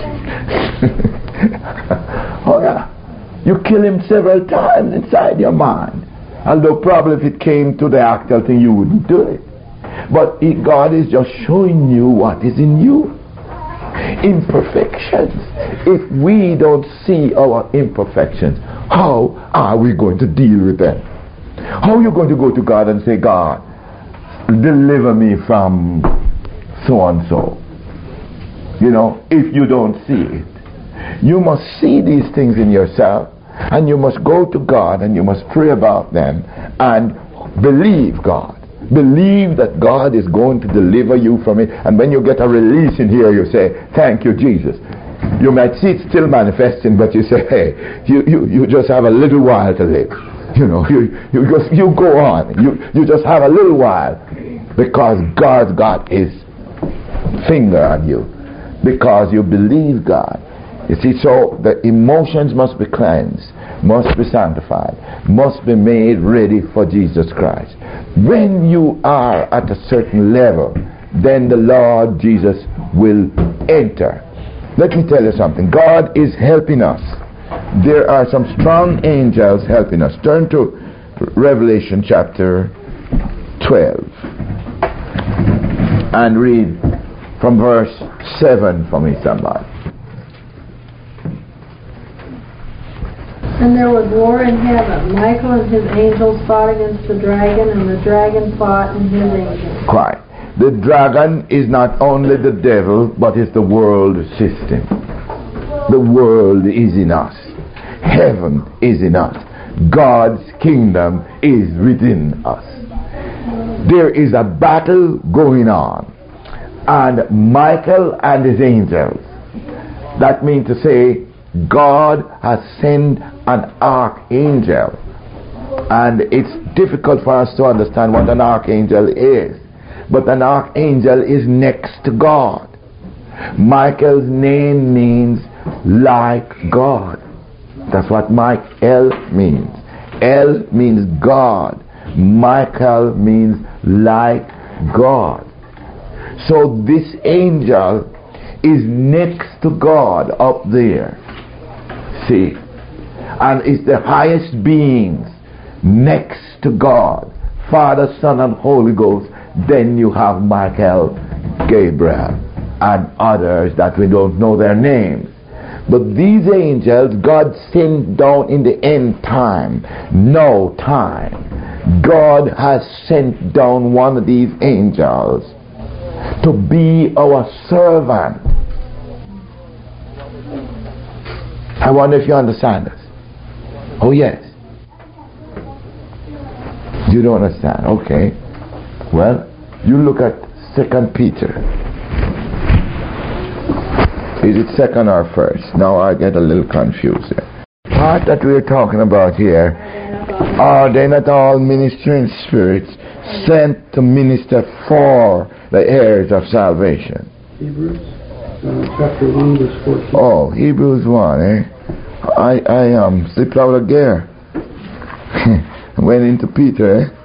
Oh yeah. You kill him several times inside your mind. Although probably if it came to the actual thing you wouldn't do it. But it, God is just showing you what is in you. Imperfections. If we don't see our imperfections, how are we going to deal with them? How are you going to go to God and say, God, deliver me from so and so? You know, if you don't see it. You must see these things in yourself, and you must go to God and you must pray about them and believe God. Believe that God is going to deliver you from it. And when you get a release in here, you say, thank you, Jesus. You might see it still manifesting, but you say, hey, you, you, you just have a little while to live. You know, you, you just you go on. You you just have a little while because God's got his finger on you. Because you believe God. You see, so the emotions must be cleansed, must be sanctified, must be made ready for Jesus Christ. When you are at a certain level, then the Lord Jesus will enter. Let me tell you something. God is helping us. There are some strong angels helping us. Turn to Revelation chapter twelve and read from verse seven for me, somebody. And there was war in heaven. Michael and his angels fought against the dragon, and the dragon fought and his angels. Quiet. The dragon is not only the devil, but it's the world system. The world is in us. Heaven is in us. God's kingdom is within us. There is a battle going on. And Michael and his angels, that means to say, God has sent an archangel. And it's difficult for us to understand what an archangel is. But an archangel is next to God. Michael's name means like God. That's what Michael means. El means God. Michael means like God. So this angel is next to God up there. See? And it's the highest beings next to God. Father, Son, and Holy Ghost. Then you have Michael, Gabriel, and others that we don't know their names. But these angels, God sent down in the end time, no time. God has sent down one of these angels to be our servant. I wonder if you understand this. Oh yes. You don't understand. Okay. Well, you look at Second Peter. Is it second or first? Now I get a little confused here. Part that we're talking about here, are they not all ministering spirits sent to minister for the heirs of salvation? Hebrews uh, chapter one verse fourteen. Oh, Hebrews one, eh? I I um slipped out of gear. Went into Peter, eh?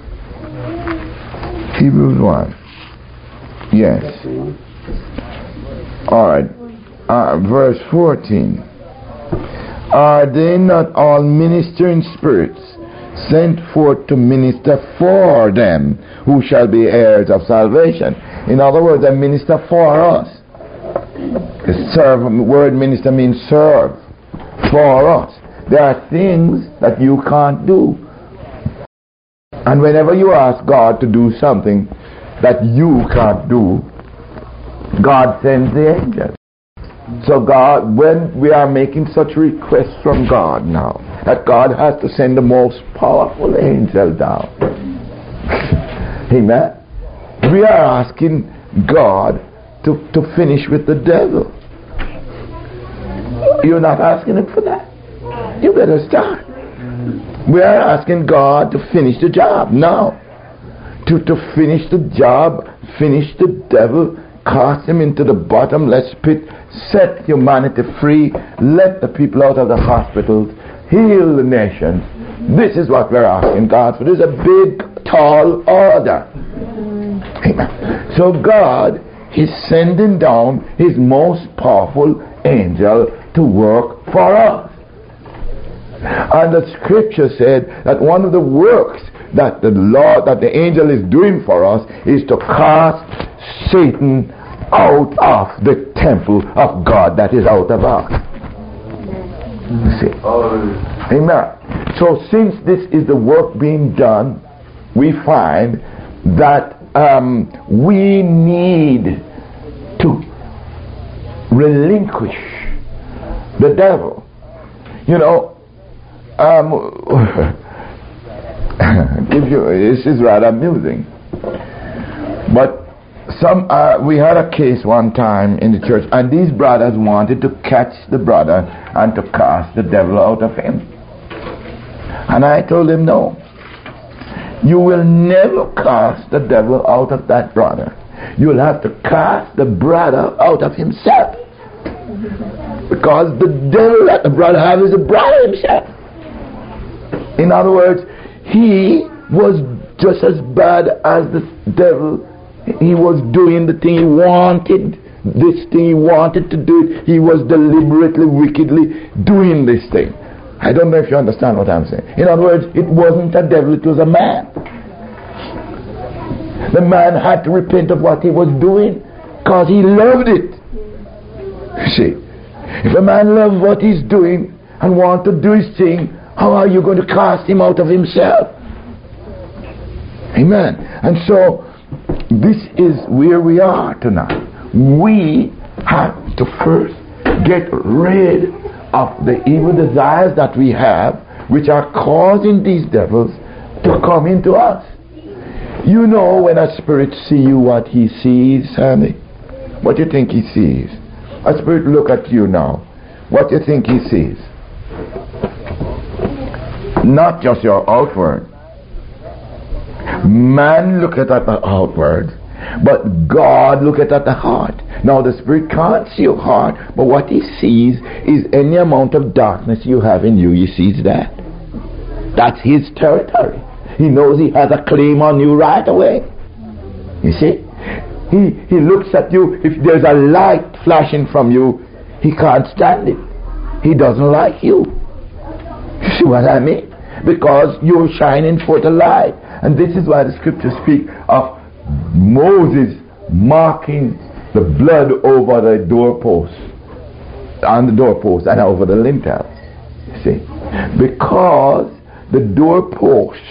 Hebrews one. Yes. Alright. Uh, verse fourteen. Are they not all ministering spirits sent forth to minister for them who shall be heirs of salvation? In other words, they minister for us. The serve, word minister means serve. For us. There are things that you can't do. And whenever you ask God to do something that you can't do, God sends the angels. So God, when we are making such requests from God now, that God has to send the most powerful angel down. Amen. We are asking God to, to finish with the devil. You're not asking him for that. You better start. We are asking God to finish the job now. To, to finish the job, finish the devil, cast him into the bottomless pit, set humanity free, let the people out of the hospitals, heal the nations. This is what we're asking God for. This is a big, tall order. Amen. So God is sending down his most powerful angel to work for us. And the scripture said that one of the works that the Lord, that the angel is doing for us is to cast Satan out of the temple of God that is out of us. See? Amen. So since this is the work being done, we find that um, we need to relinquish the devil. You know, um, give you, this is rather amusing. But some uh, we had a case one time in the church, and these brothers wanted to catch the brother and to cast the devil out of him. And I told him, no. You will never cast the devil out of that brother. You'll have to cast the brother out of himself. Because the devil that the brother has is the brother himself. In other words, he was just as bad as the devil. He was doing the thing he wanted. This thing he wanted to do. He was deliberately, wickedly doing this thing. I don't know if you understand what I'm saying. In other words, it wasn't a devil, it was a man. The man had to repent of what he was doing because he loved it. See, if a man loves what he's doing and wants to do his thing, how are you going to cast him out of himself? Amen. And so, this is where we are tonight. We have to first get rid of the evil desires that we have, which are causing these devils to come into us. You know, when a spirit sees you, what he sees, honey? What do you think he sees? A spirit look at you now. What do you think he sees? Not just your outward. Man look at the outward, but God look at the heart. Now the spirit can't see your heart, but what he sees is any amount of darkness you have in you. He sees that. That's his territory. He knows he has a claim on you right away. You see? He, he looks at you. If there's a light flashing from you, he can't stand it. He doesn't like you. You see what I mean? Because you're shining forth a light. And this is why the scriptures speak of Moses marking the blood over the doorpost, on the doorpost and over the lintels. You see? Because the doorposts,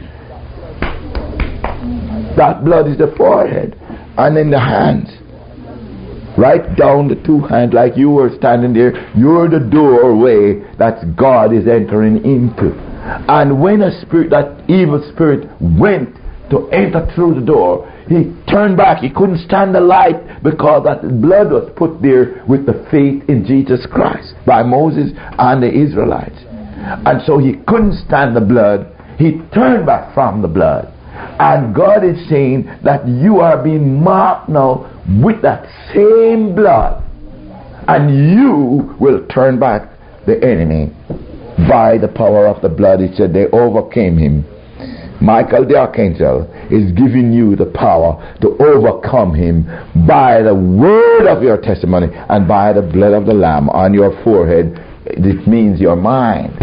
that blood is the forehead, and in the hands, right down the two hands, like you were standing there, you're the doorway that God is entering into. And when a spirit, that evil spirit, went to enter through the door, he turned back. He couldn't stand the light because that blood was put there with the faith in Jesus Christ by Moses and the Israelites. And so he couldn't stand the blood. He turned back from the blood. And God is saying that you are being marked now with that same blood, and you will turn back the enemy by the power of the blood. It said they overcame him. Michael the archangel is giving you the power to overcome him by the word of your testimony and by the blood of the Lamb on your forehead. It means your mind.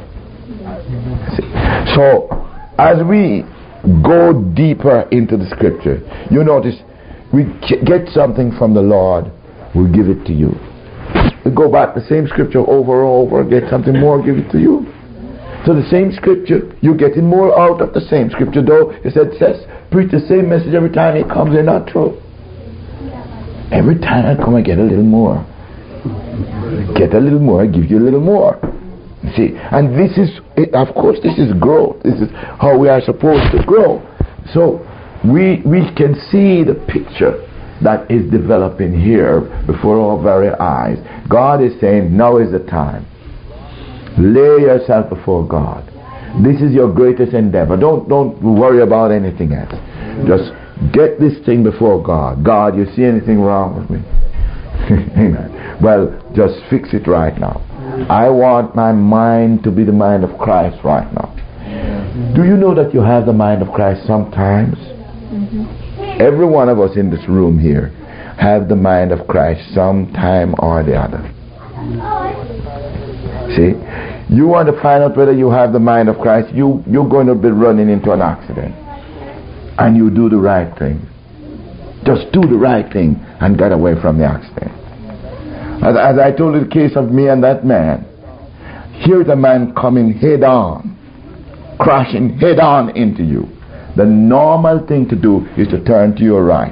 So as we go deeper into the scripture, you notice we get something from the Lord, we'll give it to you. We go back the same scripture over and over, get something more, give it to you. So the same scripture, you're getting more out of the same scripture, though it said, says, preach the same message every time it comes, they're not true. Every time I come, I get a little more. Get a little more, I give you a little more. See, and this is, of course, this is growth. This is how we are supposed to grow. So we we can see the picture that is developing here before our very eyes. God is saying, now is the time. Lay yourself before God. This is your greatest endeavor. Don't don't worry about anything else. Just get this thing before God. God, you see anything wrong with me? Amen. Well, just fix it right now. I want my mind to be the mind of Christ right now. Do you know that you have the mind of Christ sometimes? Mm-hmm. Every one of us in this room here have the mind of Christ sometime or the other. See? You want to find out whether you have the mind of Christ, you, you're going to be running into an accident. And you do the right thing. Just do the right thing and get away from the accident. As, as I told you the case of me and that man, here's a man coming head on, crashing head on into you. The normal thing to do is to turn to your right.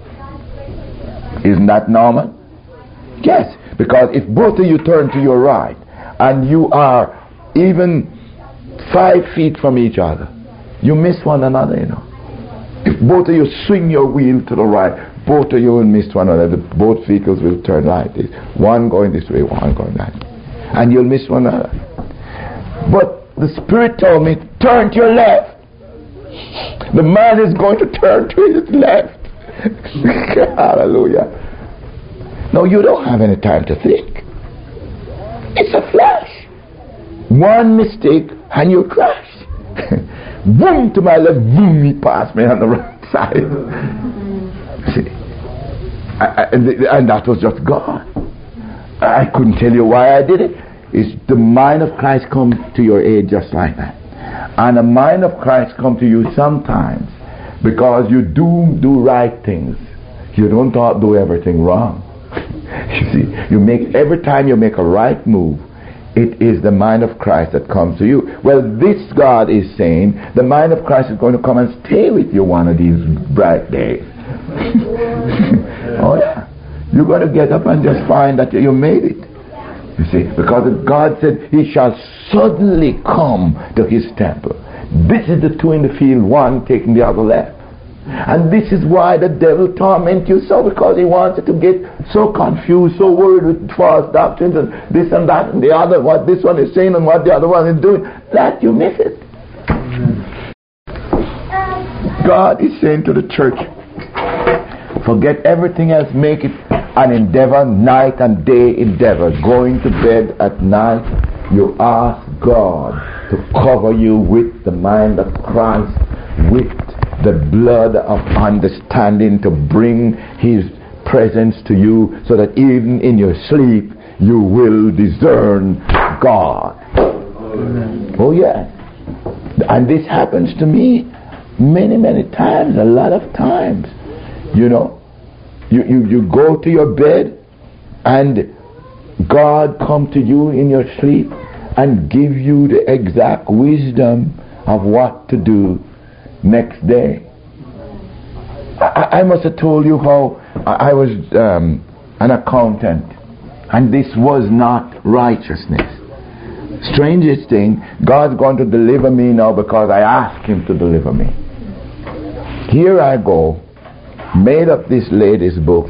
Isn't that normal? Yes, because if both of you turn to your right and you are even five feet from each other, you miss one another, you know. If both of you swing your wheel to the right, both of you will miss one another. Both vehicles will turn like this. One going this way, one going that way. And you'll miss one another. But the Spirit told me, turn to your left. The man is going to turn to his left. Hallelujah. No, you don't have any time to think. It's a flash. One mistake and you crash. Boom to my left, boom, he passed me on the right side. See, I, I, and that was just God. I couldn't tell you why I did it. It's the mind of Christ comes to your aid just like that. And the mind of Christ comes to you sometimes because you do do right things. You don't do everything wrong. You see, you make every time you make a right move, it is the mind of Christ that comes to you. Well, this God is saying the mind of Christ is going to come and stay with you one of these bright days. Oh yeah, you're going to get up and just find that you made it. You see, because God said he shall suddenly come to his temple. This is the two in the field, one taking the other left. And this is why the devil torments you so, because he wants you to get so confused, so worried with false doctrines and this and that and the other, what this one is saying and what the other one is doing, that you miss it. God is saying to the church, forget everything else, make it an endeavor, night and day endeavor. Going to bed at night, you ask God to cover you with the mind of Christ, with the blood of understanding, to bring his presence to you, so that even in your sleep you will discern God. Amen. Oh yes. And this happens to me many many times, a lot of times. You know, you, you, you go to your bed and God come to you in your sleep and give you the exact wisdom of what to do next day. I, I must have told you how I, I was um, an accountant, and this was not righteousness. Strangest thing, God's going to deliver me now because I asked him to deliver me. Here I go, made up this lady's book,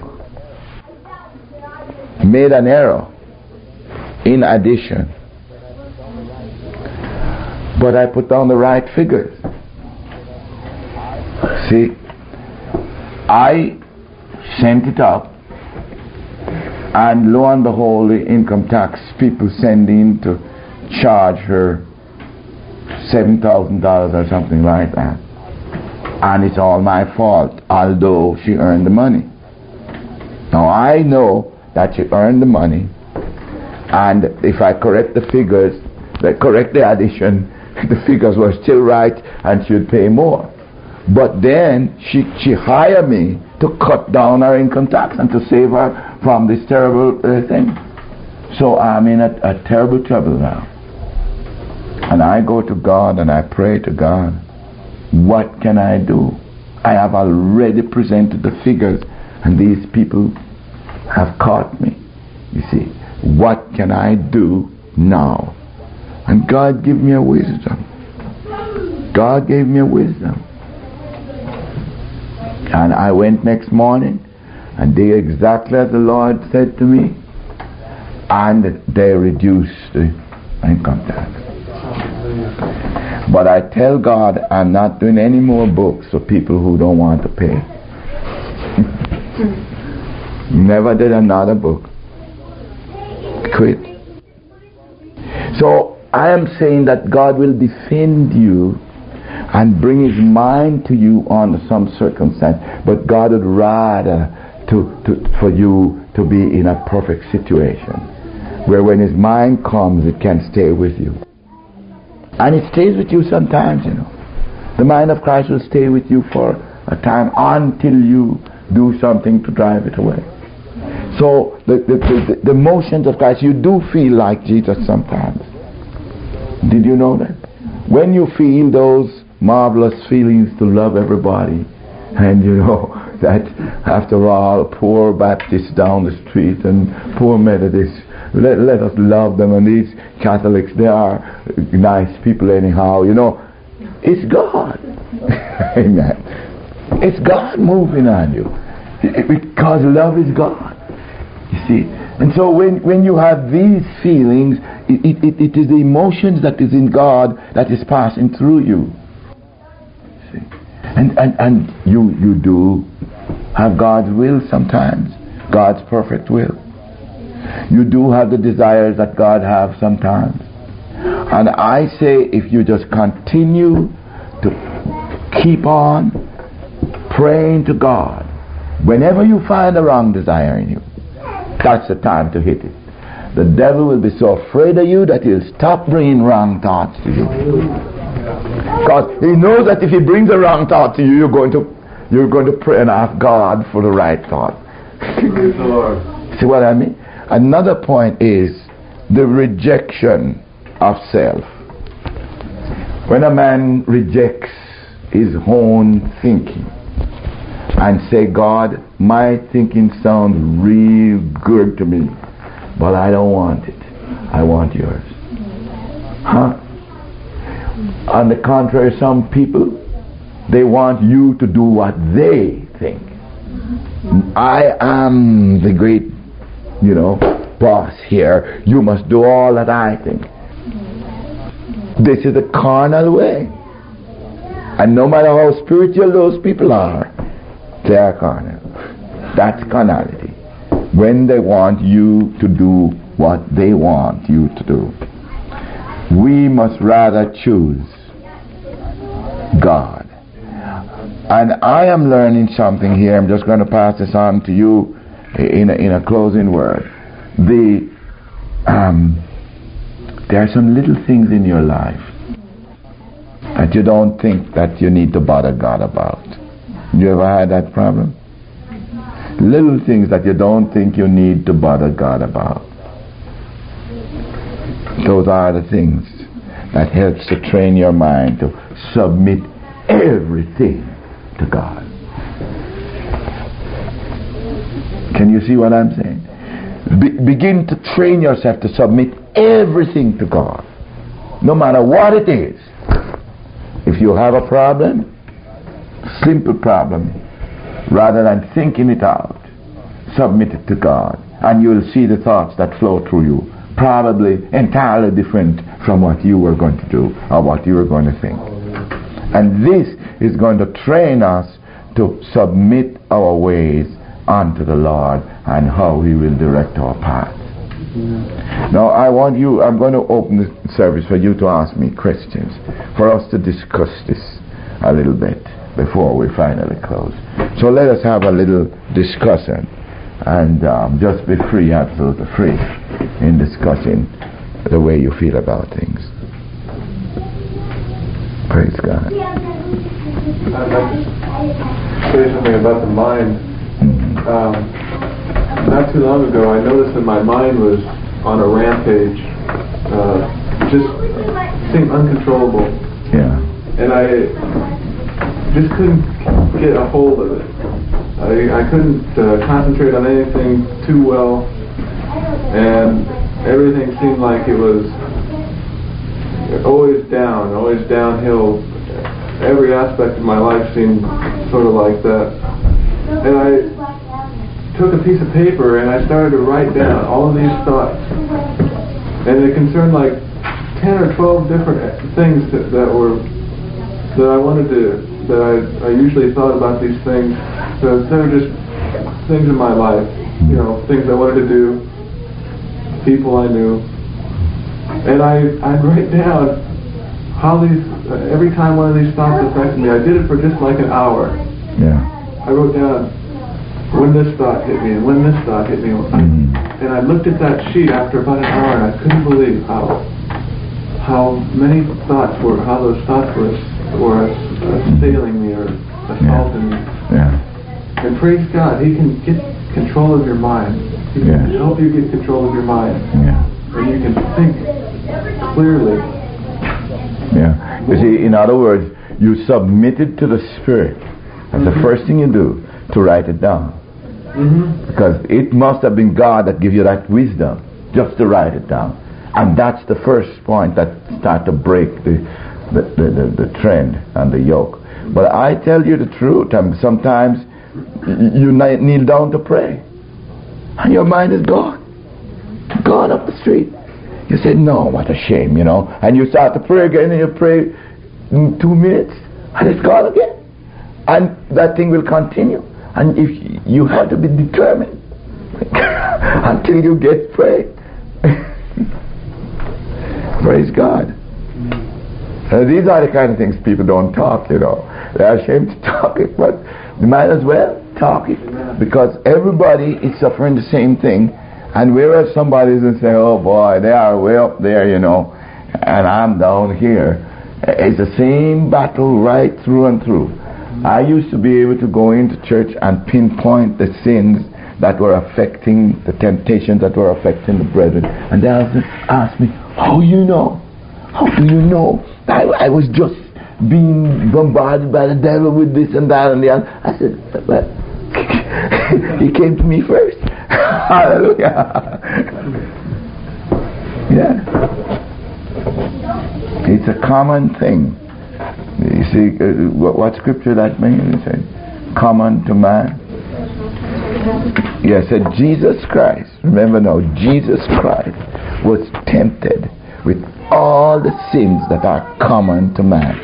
made an error in addition, but I put down the right figures. See, I sent it up, and lo and behold, the income tax people send in to charge her seven thousand dollars or something like that. And it's all my fault, although she earned the money. Now I know that she earned the money, and if I correct the figures, the correct the addition, the figures were still right and she would pay more. But then she she hired me to cut down her income tax and to save her from this terrible uh, thing. So I'm in a, a terrible trouble now. And I go to God and I pray to God, what can I do? I have already presented the figures and these people have caught me. You see, what can I do now? And God gave me a wisdom. God gave me a wisdom. And I went next morning and did exactly as the Lord said to me, and they reduced the income tax. But I tell God I'm not doing any more books for people who don't want to pay. Never did another book. Quit. So I am saying that God will defend you and bring his mind to you under some circumstance, but God would rather to, to, for you to be in a perfect situation where when his mind comes it can stay with you. And it stays with you sometimes, you know. The mind of Christ will stay with you for a time until you do something to drive it away. So the, the, the, the motions of Christ, you do feel like Jesus sometimes. Did you know that? When you feel those marvelous feelings to love everybody, and you know that after all, poor Baptists down the street and poor Methodists, let, let us love them, and these Catholics, they are nice people anyhow, you know. It's God. Amen. It's God moving on you, because love is God. You see, and so when when you have these feelings, it, it, it is the emotions that is in God that is passing through you. See? And, and, and you, you do have God's will sometimes, God's perfect will. You do have the desires that God has sometimes. And I say, if you just continue to keep on praying to God, whenever you find a wrong desire in you, that's the time to hit it. The devil will be so afraid of you that he'll stop bringing wrong thoughts to you. Because he knows that if he brings a wrong thought to you, you're going to you're going to pray and ask God for the right thought. Praise the Lord. See what I mean? Another point is the rejection of self. When a man rejects his own thinking and say, God, my thinking sounds real good to me, but I don't want it. I want yours. Huh? On the contrary, some people, they want you to do what they think. I am the great, you know, boss here. You must do all that I think. This is the carnal way. And no matter how spiritual those people are, they are carnal. That's carnality. When they want you to do what they want you to do. We must rather choose God. And I am learning something here. I'm just going to pass this on to you in a, in a closing word. The um, there are some little things in your life that you don't think that you need to bother God about. You ever had that problem? Little things that you don't think you need to bother God about. Those are the things that helps to train your mind to submit everything to God. Can you see what I'm saying? Be- begin to train yourself to submit everything to God, no matter what it is. If you have a problem, simple problem, rather than thinking it out, submit it to God, and you will see the thoughts that flow through you, probably entirely different from what you were going to do or what you were going to think. And this is going to train us to submit our ways unto the Lord and how He will direct our paths. Now I want you, I'm going to open the service for you to ask me questions, for us to discuss this a little bit before we finally close. So let us have a little discussion, and um, just be free, absolutely free, in discussing the way you feel about things. Praise God. I'd like to say something about the mind. Mm-hmm. Um, not too long ago, I noticed that my mind was on a rampage. Uh, just seemed uncontrollable. Yeah. And I just couldn't get a hold of it. I, I couldn't uh, concentrate on anything too well. And everything seemed like it was always down, always downhill. Every aspect of my life seemed sort of like that. And I took a piece of paper and I started to write down all of these thoughts. And it concerned like ten or twelve different things that, that were that I wanted to, that I, I usually thought about these things. So they were just things in my life, you know, things I wanted to do, people I knew. And I, I'd write down how these, uh, every time one of these thoughts affected me. I did it for just like an hour. Yeah. I wrote down when this thought hit me and when this thought hit me. Mm-hmm. And I looked at that sheet after about an hour and I couldn't believe how how many thoughts were, how those thoughts were, were assailing me or assaulting me. Yeah. And praise God, He can get control of your mind. He can Yeah. help you get control of your mind. Yeah. And you can think clearly. Yeah. You see, in other words, you submit it to the Spirit. That's mm-hmm. the first thing you do, to write it down. Mm-hmm. Because it must have been God that gave you that wisdom, just to write it down. And that's the first point that start to break the the, the, the, the trend and the yoke. But I tell you the truth, and sometimes you kneel down to pray, and your mind is gone. Gone up the street. You say, no, what a shame, you know. And you start to pray again, and you pray in two minutes, and it's gone again. And that thing will continue. And if you have to be determined until you get prayed. Praise God. Uh, these are the kind of things people don't talk, you know. They're ashamed to talk it, but you might as well talk it, because everybody is suffering the same thing. And whereas somebody is and say, oh boy, they are way up there, you know, and I'm down here. It's the same battle right through and through. I used to be able to go into church and pinpoint the sins that were affecting, the temptations that were affecting the brethren. And they often ask me, how you know? How do you know? I, I was just being bombarded by the devil with this and that and the other. I said, well, he came to me first. Hallelujah. Yeah. It's a common thing. You see, uh, what, what scripture that means? It said, common to man. Yes, yeah, said Jesus Christ. Remember now, Jesus Christ was tempted with all the sins that are common to man,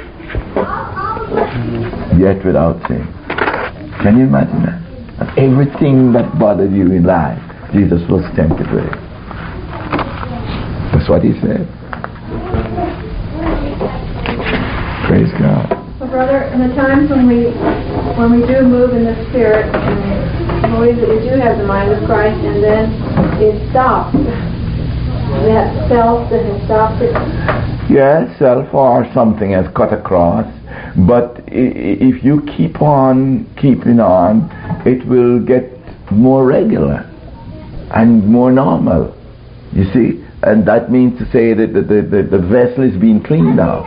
yet without sin. Can you imagine that? That everything that bothered you in life, Jesus was tempted with it. That's what he said. Praise God. Well, brother, in the times when we when we do move in the Spirit, and believe that we do have the mind of Christ, and then it stops. That self that has stopped it. Yes, self or something has cut across. But if you keep on keeping on, it will get more regular and more normal. You see? And that means to say that the, the, the vessel is being cleaned out.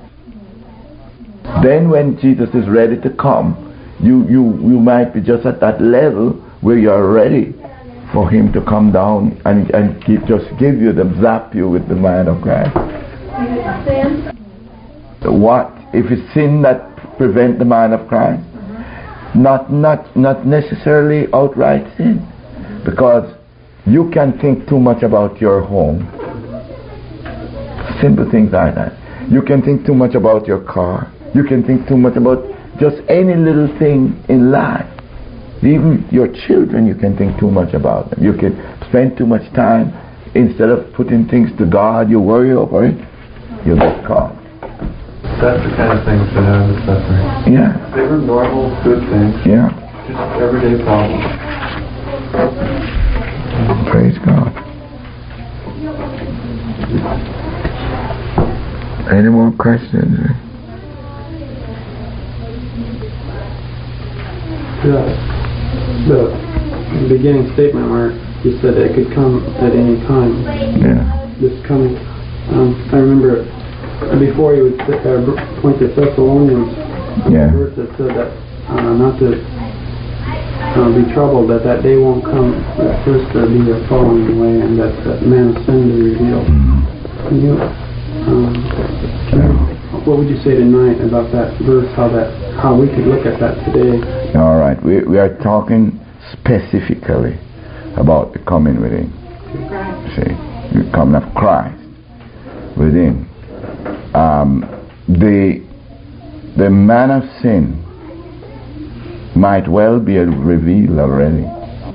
Then when Jesus is ready to come, you, you, you might be just at that level where you are ready for him to come down and, and keep, just give you the zap you with the mind of Christ. Sin? What? If it's sin that prevent the mind of Christ? Mm-hmm. Not, not, not necessarily outright sin. Because you can think too much about your home. Simple things like that. You can think too much about your car. You can think too much about just any little thing in life. Even your children, you can think too much about them. You can spend too much time. Instead of putting things to God, you worry over it, you'll get caught. That's the kind of things that I was suffering. Yeah. They were normal, good things. Yeah. Just everyday problems. Praise God. Any more questions? Yeah. The beginning statement where you said it could come at any time. Yeah. This coming. Um, I remember before you would uh, point to Thessalonians, yeah. the verse that said that uh, not to uh, be troubled, that that day won't come, that first there be a falling away, and that, that man's sin be revealed. Can you, um, can you, what would you say tonight about that verse? How that, how we could look at that today? All right, we we are talking specifically about the coming within. See, the coming of Christ within. Um, the the man of sin might well be revealed already.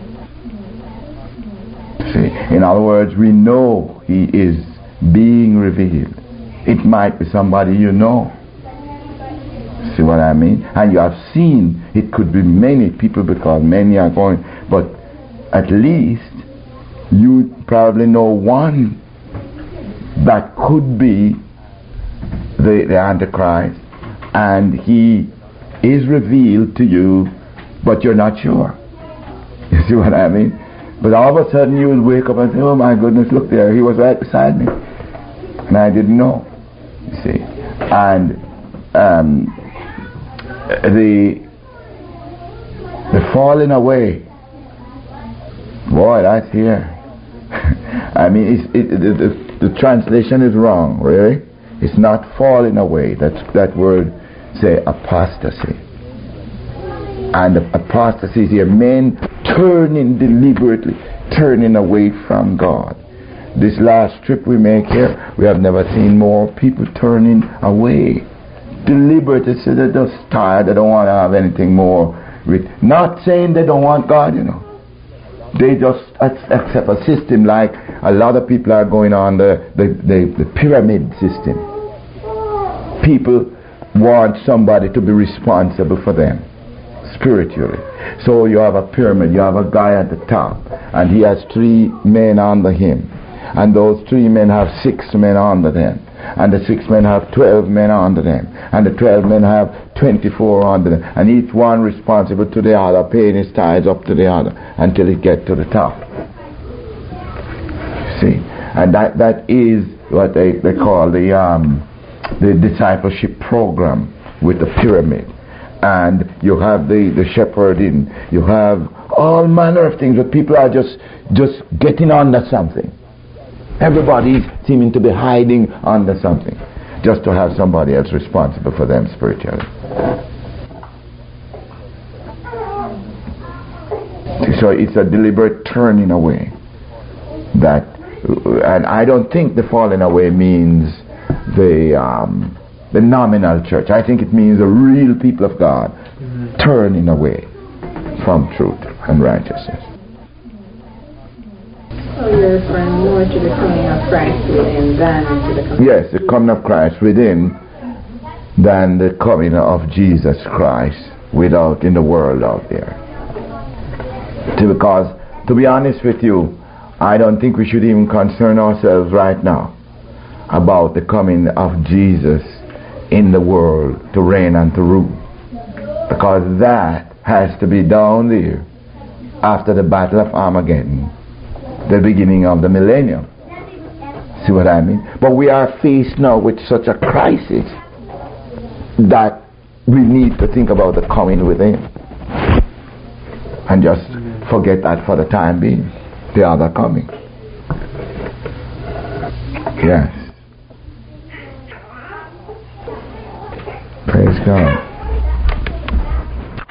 See, in other words, we know he is being revealed. It might be somebody you know. See what I mean? And you have seen, it could be many people because many are going, but at least you probably know one that could be the, the Antichrist, and he is revealed to you, but you're not sure. You see what I mean? But all of a sudden you will wake up and say, oh my goodness, look there, he was right beside me. And I didn't know. You see? And um, the the falling away, boy, that's here. I mean, it's, it, the, the, the translation is wrong, really. It's not falling away. That's that word, say, apostasy. And the apostasy is here, men turning deliberately, turning away from God. this last trip we make here, we have never seen more people turning away. Deliberately say they're just tired, they don't want to have anything more with. Not saying they don't want God, you know. They just accept a system like a lot of people are going on the, the, the, the pyramid system. People want somebody to be responsible for them spiritually. So you have a pyramid, you have a guy at the top, and he has three men under him. And those three men have six men under them. And the six men have twelve men under them. And the twelve men have twenty-four under them. And each one responsible to the other, paying his tithes up to the other until it gets to the top. See? And that, that is what they, they call the um, the discipleship program with the pyramid. And you have the, the shepherding. You have all manner of things where people are just just getting under something. Everybody is seeming to be hiding under something just to have somebody else responsible for them spiritually. So it's a deliberate turning away. That, and I don't think the falling away means the um, the nominal church. I think it means the real people of God mm-hmm. turning away from truth and righteousness. So you're referring more to the coming of Christ within than to the coming Yes, the coming of Christ within than the coming of Jesus Christ without in the world out there. Because, to be honest with you, I don't think we should even concern ourselves right now about the coming of Jesus in the world to reign and to rule. Because that has to be down there after the Battle of Armageddon, the beginning of the millennium. See what I mean? But we are faced now with such a crisis that we need to think about the coming within and just forget that for the time being. The other coming. Yes. Praise God.